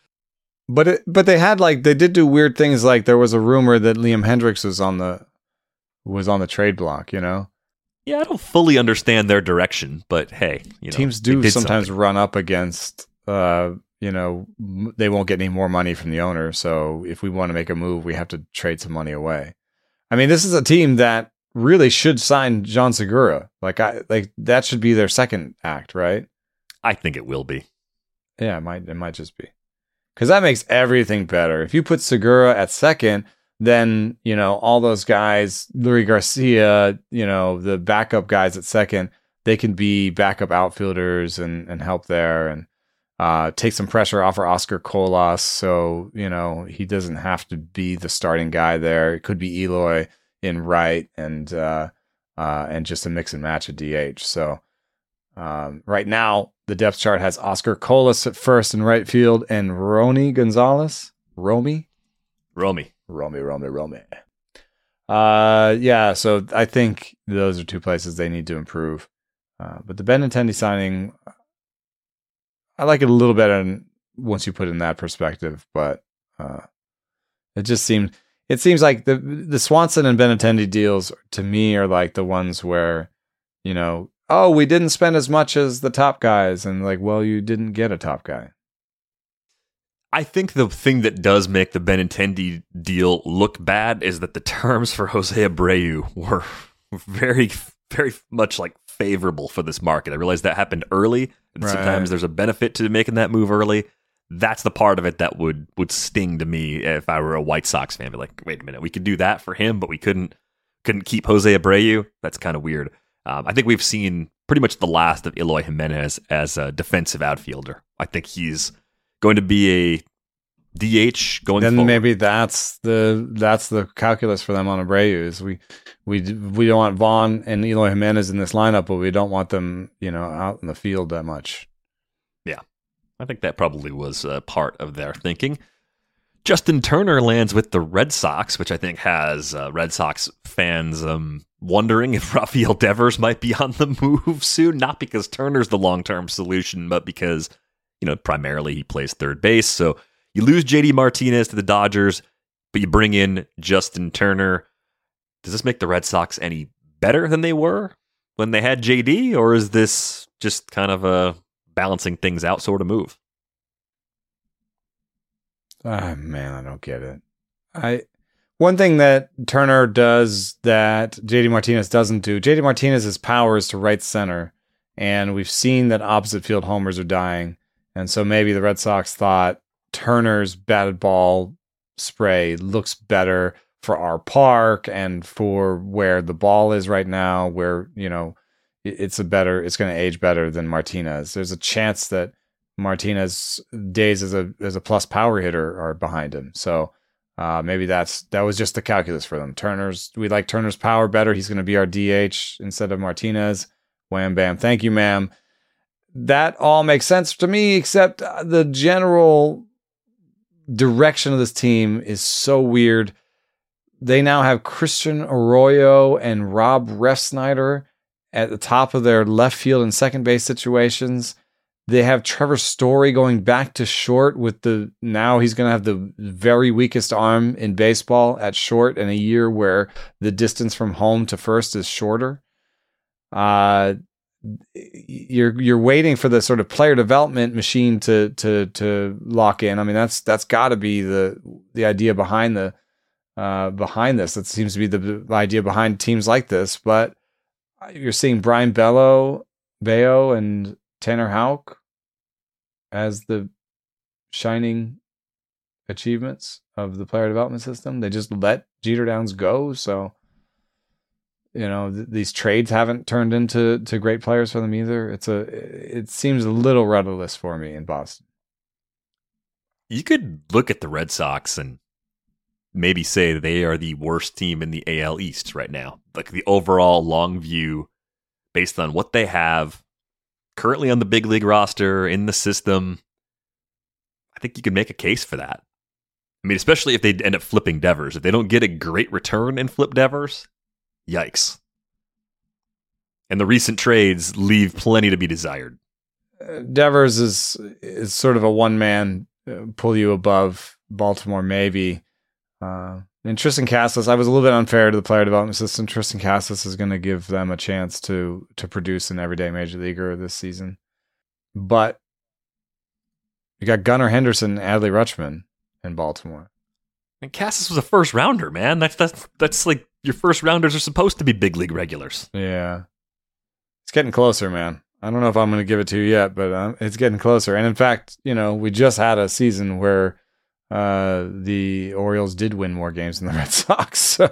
But it, but they had like they did do weird things. Like there was a rumor that Liam Hendricks was on the was on the trade block. You know, Yeah, I don't fully understand their direction, but hey, you know, teams they do did sometimes something. run up against. Uh, you know, m- they won't get any more money from the owner. So if we want to make a move, we have to trade some money away. I mean, this is a team that really should sign John Segura. Like I like that should be their second act, right? I think it will be. Yeah, it might it might just be. Because that makes everything better. If you put Segura at second, then, you know, all those guys, Luis Garcia, you know, the backup guys at second, they can be backup outfielders and, and help there and uh, take some pressure off of Oscar Colas. So, you know, he doesn't have to be the starting guy there. It could be Eloy in right and uh, uh, and just a mix and match at D H. So um, right now, the depth chart has Oscar Colas at first in right field and Rony Gonzalez. Romy? Romy. Romy, Romy, Romy. Uh, yeah, so I think those are two places they need to improve. Uh, but the Benintendi signing, I like it a little better than once you put it in that perspective. But uh, it just seemed, it seems like the the Swanson and Benintendi deals to me are like the ones where, you know, oh, we didn't spend as much as the top guys, and like, well, you didn't get a top guy. I think the thing that does make the Benintendi deal look bad is that the terms for Jose Abreu were very, very much like favorable for this market. I realize that happened early, and Right. sometimes there's a benefit to making that move early. That's the part of it that would would sting to me if I were a White Sox fan. Be like, wait a minute, we could do that for him, but we couldn't couldn't keep Jose Abreu. That's kind of weird. Um, I think we've seen pretty much the last of Eloy Jimenez as a defensive outfielder. I think he's going to be a D H going Then forward. maybe that's the that's the calculus for them on Abreu is we we we don't want Vaughn and Eloy Jimenez in this lineup, but we don't want them, you know, out in the field that much. I think that probably was uh, part of their thinking. Justin Turner lands with the Red Sox, which I think has uh, Red Sox fans um, wondering if Rafael Devers might be on the move soon. Not because Turner's the long-term solution, but because, you know, primarily he plays third base. So you lose J D Martinez to the Dodgers, but you bring in Justin Turner. Does this make the Red Sox any better than they were when they had J D, or is this just kind of a balancing things out sort of move? Oh, man, I don't get it. I One thing that Turner does that J D Martinez doesn't do, J D Martinez's power is to right center, and we've seen that opposite field homers are dying, and so maybe the Red Sox thought Turner's batted ball spray looks better for our park and for where the ball is right now, where, you know, it's a better, it's going to age better than Martinez. There's a chance that Martinez days as a as a plus power hitter are behind him. So uh, maybe that's that was just the calculus for them. Turner's we like Turner's power better. He's going to be our D H instead of Martinez. Wham bam. Thank you, ma'am. That all makes sense to me, except the general direction of this team is so weird. They now have Christian Arroyo and Rob Refsnyder at the top of their left field and second base situations. They have Trevor Story going back to short with the, now he's going to have the very weakest arm in baseball at short in a year where the distance from home to first is shorter. Uh, you're, you're waiting for the sort of player development machine to, to, to lock in. I mean, that's, that's gotta be the, the idea behind the, uh, behind this. That seems to be the, the idea behind teams like this, but you're seeing Brian Bello, Bayo and Tanner Houck as the shining achievements of the player development system. They just let Jeter Downs go. So, you know, th- these trades haven't turned into to great players for them either. It's a, it seems a little rudderless for me in Boston. You could look at the Red Sox and maybe say they are the worst team in the A L East right now. Like the overall long view based on what they have currently on the big league roster, in the system, I think you could make a case for that. I mean, especially if they end up flipping Devers. If they don't get a great return and flip Devers, yikes. And the recent trades leave plenty to be desired. Uh, Devers is is sort of a one-man uh, pull you above Baltimore, maybe. Uh, and Tristan Casas, I was a little bit unfair to the player development system. Tristan Casas is going to give them a chance to to produce an everyday major leaguer this season. But you got Gunnar Henderson and Adley Rutschman in Baltimore. And Casas was a first rounder, man. That's that's that's like your first rounders are supposed to be big league regulars. Yeah. It's getting closer, man. I don't know if I'm going to give it to you yet, but um, it's getting closer. And in fact, you know, we just had a season where Uh, the Orioles did win more games than the Red Sox. So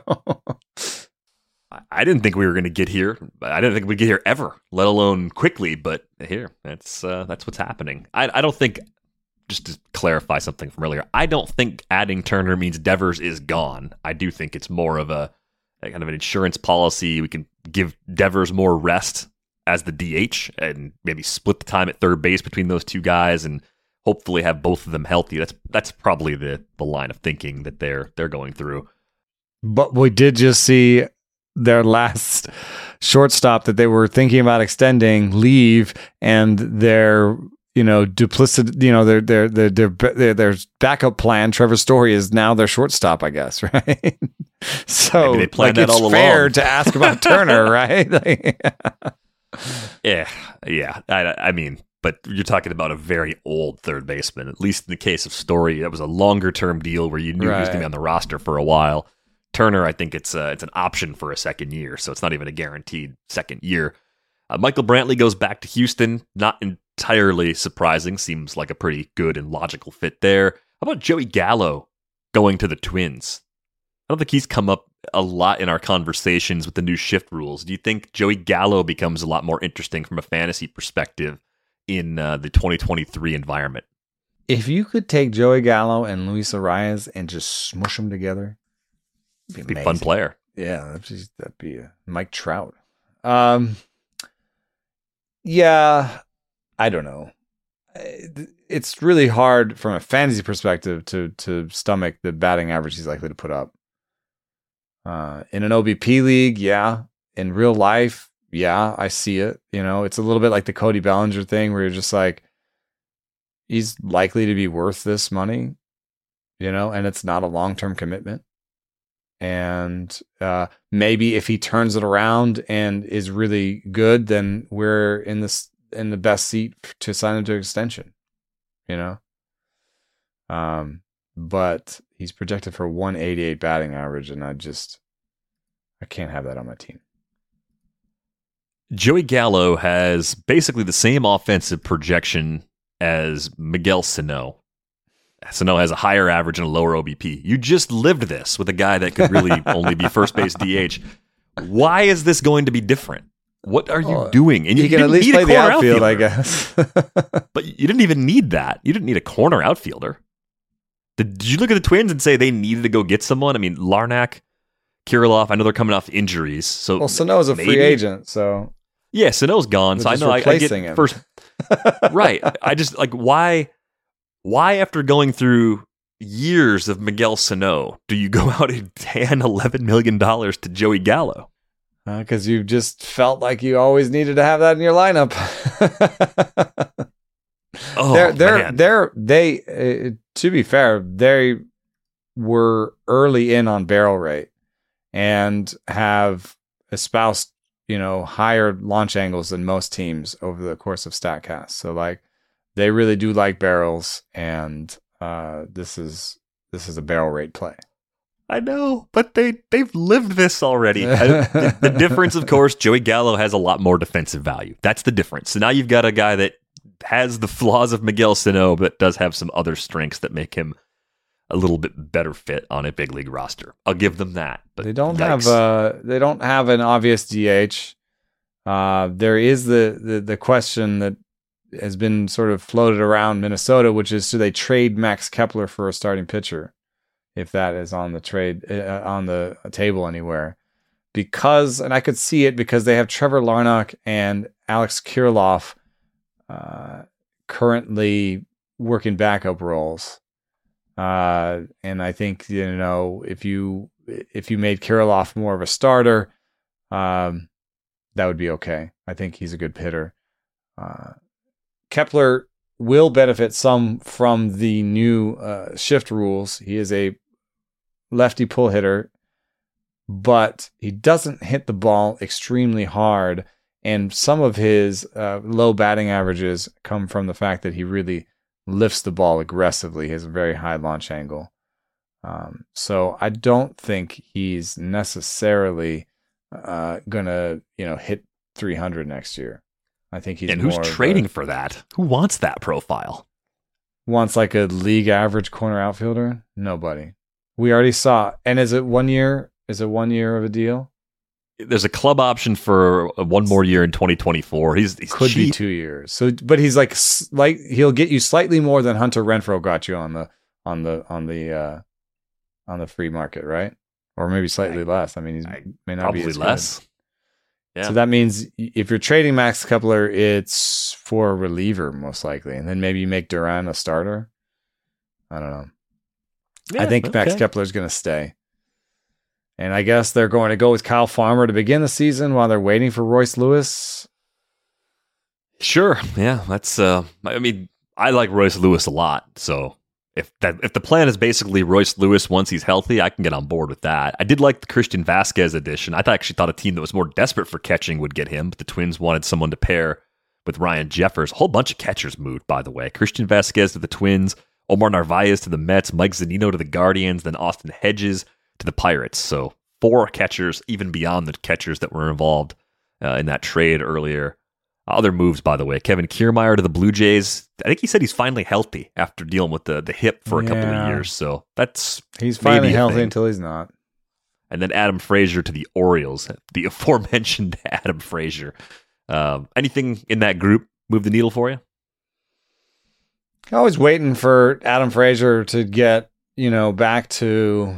I didn't think we were going to get here. I didn't think we'd get here ever, let alone quickly. But here, that's uh, that's what's happening. I, I don't think, just to clarify something from earlier, I don't think adding Turner means Devers is gone. I do think it's more of a, a kind of an insurance policy. We can give Devers more rest as the D H and maybe split the time at third base between those two guys and hopefully have both of them healthy. That's that's probably the, the line of thinking that they're they're going through. But we did just see their last shortstop that they were thinking about extending leave, and their you know duplicit you know their their their their their, their backup plan, Trevor Story, is now their shortstop, I guess, right? So Maybe they planned like, that it's all fair along. to ask about Turner, right? Like, yeah, yeah. I, I mean. But you're talking about a very old third baseman. At least in the case of Story, that was a longer term deal where you knew right. he was going to be on the roster for a while. Turner, I think it's a, it's an option for a second year, so it's not even a guaranteed second year. Uh, Michael Brantley goes back to Houston. Not entirely surprising. Seems like a pretty good and logical fit there. How about Joey Gallo going to the Twins? I don't think he's come up a lot in our conversations with the new shift rules. Do you think Joey Gallo becomes a lot more interesting from a fantasy perspective in uh, the twenty twenty-three environment? If you could take Joey Gallo and Luis Arias and just smush them together, it'd be, be a fun player. Yeah, that'd, just, that'd be a Mike Trout. Um, yeah, I don't know. it's really hard from a fantasy perspective to to stomach the batting average he's likely to put up. Uh, in an O B P league, yeah. In real life, yeah, I see it. You know, it's a little bit like the Cody Bellinger thing where you're just like, he's likely to be worth this money, you know, and it's not a long-term commitment. And uh, maybe if he turns it around and is really good, then we're in this in the best seat to sign him to extension, you know. Um, but he's projected for one eighty-eight batting average, and I just I can't have that on my team. Joey Gallo has basically the same offensive projection as Miguel Sano. Sano has a higher average and a lower O B P. You just lived this with a guy that could really only be first base D H. Why is this going to be different? What are you oh, doing? And you, you can you at least play the outfield, outfielder. I guess. But you didn't even need that. You didn't need a corner outfielder. Did, did you look at the Twins and say they needed to go get someone? I mean, Larnack, Kirilloff, I know they're coming off injuries. So well, Sano's a maybe, free agent, so yeah, Sano's gone. So I know I, I get him. first. Right. I just like why. Why, after going through years of Miguel Sano, do you go out and hand eleven million dollars to Joey Gallo? Because uh, you just felt like you always needed to have that in your lineup. oh, they're, they're, man. They're, they, uh, to be fair, they were early in on barrel rate and have espoused, you know, higher launch angles than most teams over the course of StatCast. So, like, they really do like barrels, and uh, this is this is a barrel rate play. I know, but they they've lived this already. I, the, the difference, of course, Joey Gallo has a lot more defensive value. That's the difference. So now you've got a guy that has the flaws of Miguel Sano, but does have some other strengths that make him a little bit better fit on a big league roster. I'll give them that. But they don't yikes. have uh they don't have an obvious D H. Uh, there is the, the the question that has been sort of floated around Minnesota, which is, do they trade Max Kepler for a starting pitcher, if that is on the trade uh, on the table anywhere? Because, and I could see it because they have Trevor Larnach and Alex Kirilloff uh, currently working backup roles, uh, and I think, you know, if you if you made Kirilloff more of a starter, um, that would be okay. I think he's a good hitter. Uh, Kepler will benefit some from the new uh, shift rules. He is a lefty pull hitter, but he doesn't hit the ball extremely hard. And some of his uh, low batting averages come from the fact that he really lifts the ball aggressively. He has a very high launch angle. Um, so I don't think he's necessarily uh, going to, you know, hit three hundred next year. I think he's and who's more trading a, for that? Who wants that profile? Wants like a league average corner outfielder? Nobody. We already saw. And is it one year? Is it one year of a deal? There's a club option for one more year in twenty twenty-four. He's, he's could cheap. be two years. So, but he's like like he'll get you slightly more than Hunter Renfroe got you on the on the on the uh, on the free market, right? Or maybe slightly I, less. I mean, he may not probably be as less. Good. Yeah. So that means if you're trading Max Kepler, it's for a reliever most likely, and then maybe you make Duran a starter. I don't know. Yeah, I think okay. Max Kepler is going to stay, and I guess they're going to go with Kyle Farmer to begin the season while they're waiting for Royce Lewis. Sure, yeah, that's. Uh, I mean, I like Royce Lewis a lot, so if that if the plan is basically Royce Lewis once he's healthy, I can get on board with that. I did like the Christian Vasquez addition. I actually thought a team that was more desperate for catching would get him, but the Twins wanted someone to pair with Ryan Jeffers. A whole bunch of catchers moved, by the way. Christian Vasquez to the Twins, Omar Narvaez to the Mets, Mike Zunino to the Guardians, then Austin Hedges to the Pirates. So four catchers, even beyond the catchers that were involved uh, in that trade earlier. Other moves, by the way, Kevin Kiermaier to the Blue Jays. I think he said he's finally healthy after dealing with the, the hip for a yeah. couple of years. So that's he's finally healthy until he's not. And then Adam Frazier to the Orioles, the aforementioned Adam Frazier. Um, anything in that group move the needle for you? I was waiting for Adam Frazier to get, you know, back to,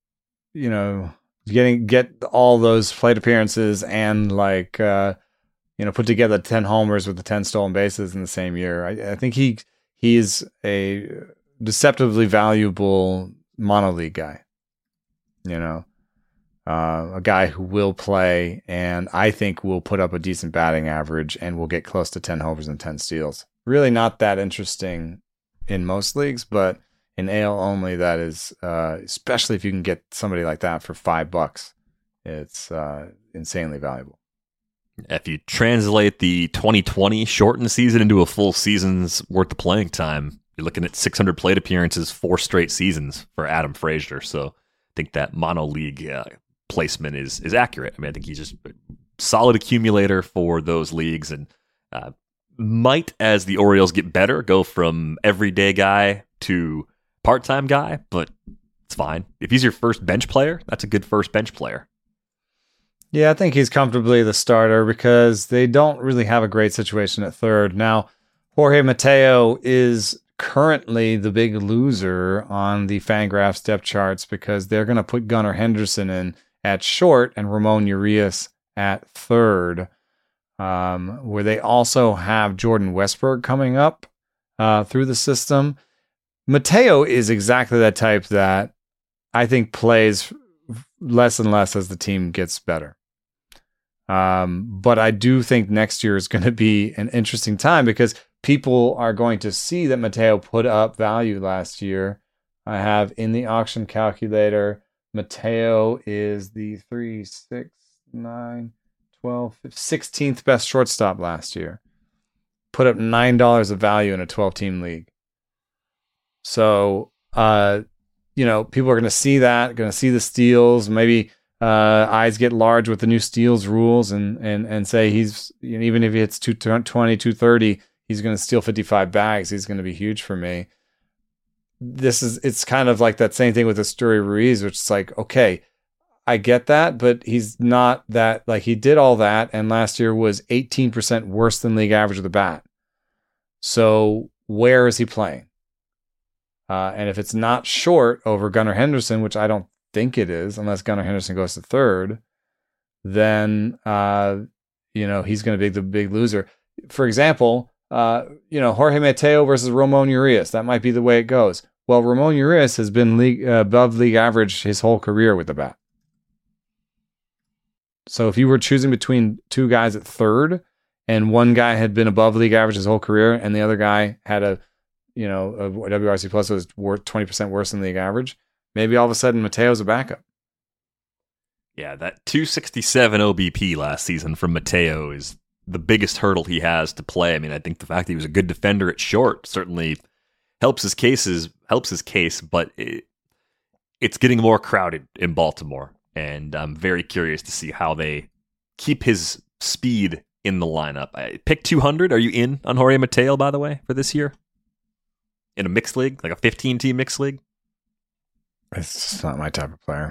you know, getting get all those plate appearances and like. Uh, you know, put together ten homers with the ten stolen bases in the same year. I, I think he he's a deceptively valuable mono league guy. You know, uh, a guy who will play, and I think will put up a decent batting average, and will get close to ten homers and ten steals. Really not that interesting in most leagues, but in A L only, that is, uh, especially if you can get somebody like that for five bucks, it's uh, insanely valuable. If you translate the twenty twenty shortened season into a full season's worth of playing time, you're looking at six hundred plate appearances, four straight seasons for Adam Frazier. So I think that mono league uh, placement is is accurate. I mean, I think he's just a solid accumulator for those leagues, and uh, might, as the Orioles get better, go from everyday guy to part-time guy, but it's fine. If he's your first bench player, that's a good first bench player. Yeah, I think he's comfortably the starter because they don't really have a great situation at third. Now, Jorge Mateo is currently the big loser on the Fangraphs depth charts because they're going to put Gunnar Henderson in at short and Ramon Urias at third, um, where they also have Jordan Westburg coming up uh, through the system. Mateo is exactly that type that I think plays less and less as the team gets better. Um, but I do think next year is going to be an interesting time because people are going to see that Mateo put up value last year. I have in the auction calculator, Mateo is the three, six, nine, twelve, sixteenth best shortstop last year. Put up nine dollars of value in a twelve-team league. So, uh, you know, people are going to see that, going to see the steals, maybe uh, eyes get large with the new steals rules and and and say he's, you know, even if he hits two twenty, two thirty, he's going to steal fifty-five bags. He's going to be huge for me. This is, it's kind of like that same thing with Asturi Ruiz, which is like, okay, I get that, but he's not that, like he did all that. And last year was eighteen percent worse than league average with the bat. So where is he playing? Uh, and if it's not short over Gunnar Henderson, which I don't think it is, unless Gunnar Henderson goes to third, then, uh, you know, he's going to be the big loser. For example, uh, you know, Jorge Mateo versus Ramon Urias. That might be the way it goes. Well, Ramon Urias has been league, uh, above league average his whole career with the bat. So if you were choosing between two guys at third and one guy had been above league average his whole career and the other guy had a, you know, a W R C plus was worth twenty percent worse than league average, maybe all of a sudden Mateo's a backup. Yeah, that two sixty-seven O B P last season from Mateo is the biggest hurdle he has to play. I mean, I think the fact that he was a good defender at short certainly helps his cases, helps his case, but it, it's getting more crowded in Baltimore, and I'm very curious to see how they keep his speed in the lineup. I, pick two hundred. Are you in on Jorge Mateo, by the way, for this year? In a mixed league, like a fifteen-team mixed league? It's just not my type of player.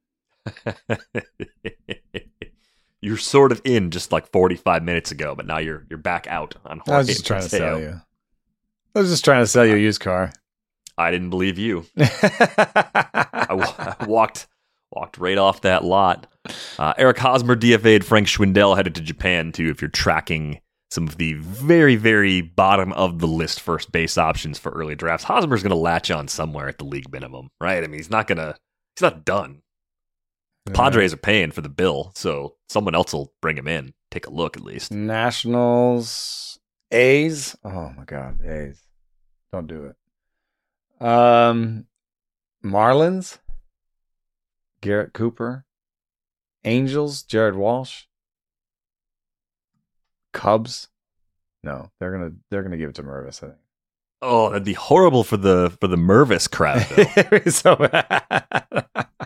You're sort of in just like forty-five minutes ago, but now you're you're back out on Jorge I was just trying Mateo. to sell you. I was just trying to sell you a used car. I didn't believe you. I, w- I walked walked right off that lot. Uh, Eric Hosmer D F A'd Frank Schwindel, headed to Japan too. If you're tracking some of the very, very bottom of the list first base options for early drafts, Hosmer's going to latch on somewhere at the league minimum, right? I mean, he's not going to, he's not done. The Padres are paying for the bill, so someone else will bring him in. Take a look at least. Nationals, A's. Oh my God, A's. Don't do it. Um, Marlins, Garrett Cooper. Angels, Jared Walsh. Cubs, no, they're gonna they're gonna give it to Mervis, I think. Oh, that'd be horrible for the for the Mervis crowd, though. So bad.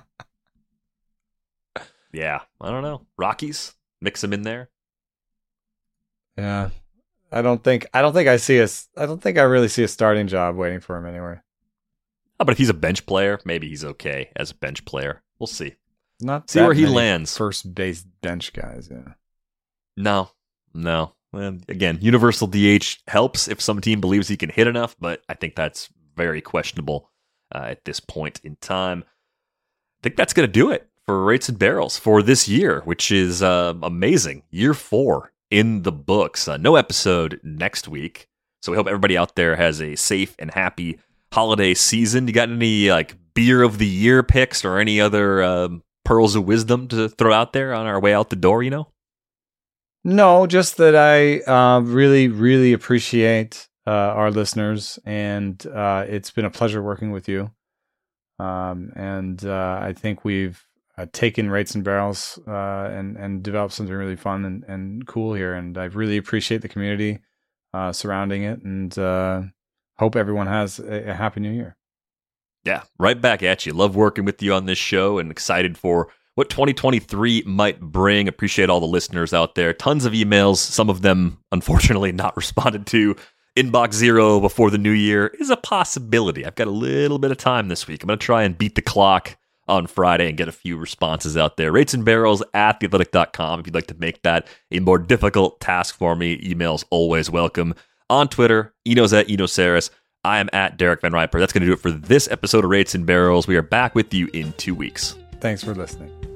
Yeah, I don't know. Rockies, mix them in there. Yeah, I don't think I don't think I see a I don't think I really see a starting job waiting for him anywhere. Oh, but if he's a bench player, maybe he's okay as a bench player. We'll see. Not see where he lands. First base bench guys, yeah. No, no. Well, again, universal D H helps if some team believes he can hit enough, but I think that's very questionable uh, at this point in time. I think that's going to do it for Rates and Barrels for this year, which is uh, amazing. Year four in the books. Uh, no episode next week. So we hope everybody out there has a safe and happy holiday season. You got any like beer of the year picks or any other um, pearls of wisdom to throw out there on our way out the door, you know? No, just that I uh, really, really appreciate uh, our listeners, and uh, it's been a pleasure working with you. Um, and uh, I think we've uh, taken Rates and Barrels uh, and and developed something really fun and, and cool here. And I really appreciate the community uh, surrounding it, and uh, hope everyone has a, a happy New Year. Yeah, right back at you. Love working with you on this show, and excited for what twenty twenty-three might bring. Appreciate all the listeners out there. Tons of emails, some of them unfortunately not responded to. Inbox zero before the new year is a possibility. I've got a little bit of time this week. I'm going to try and beat the clock on Friday and get a few responses out there. Rates and Barrels at the athletic dot com if you'd like to make that a more difficult task for me. Emails always welcome. On Twitter, Enos at Enosaurus. I am at Derek Van Riper. That's going to do it for this episode of Rates and Barrels. We are back with you in two weeks. Thanks for listening.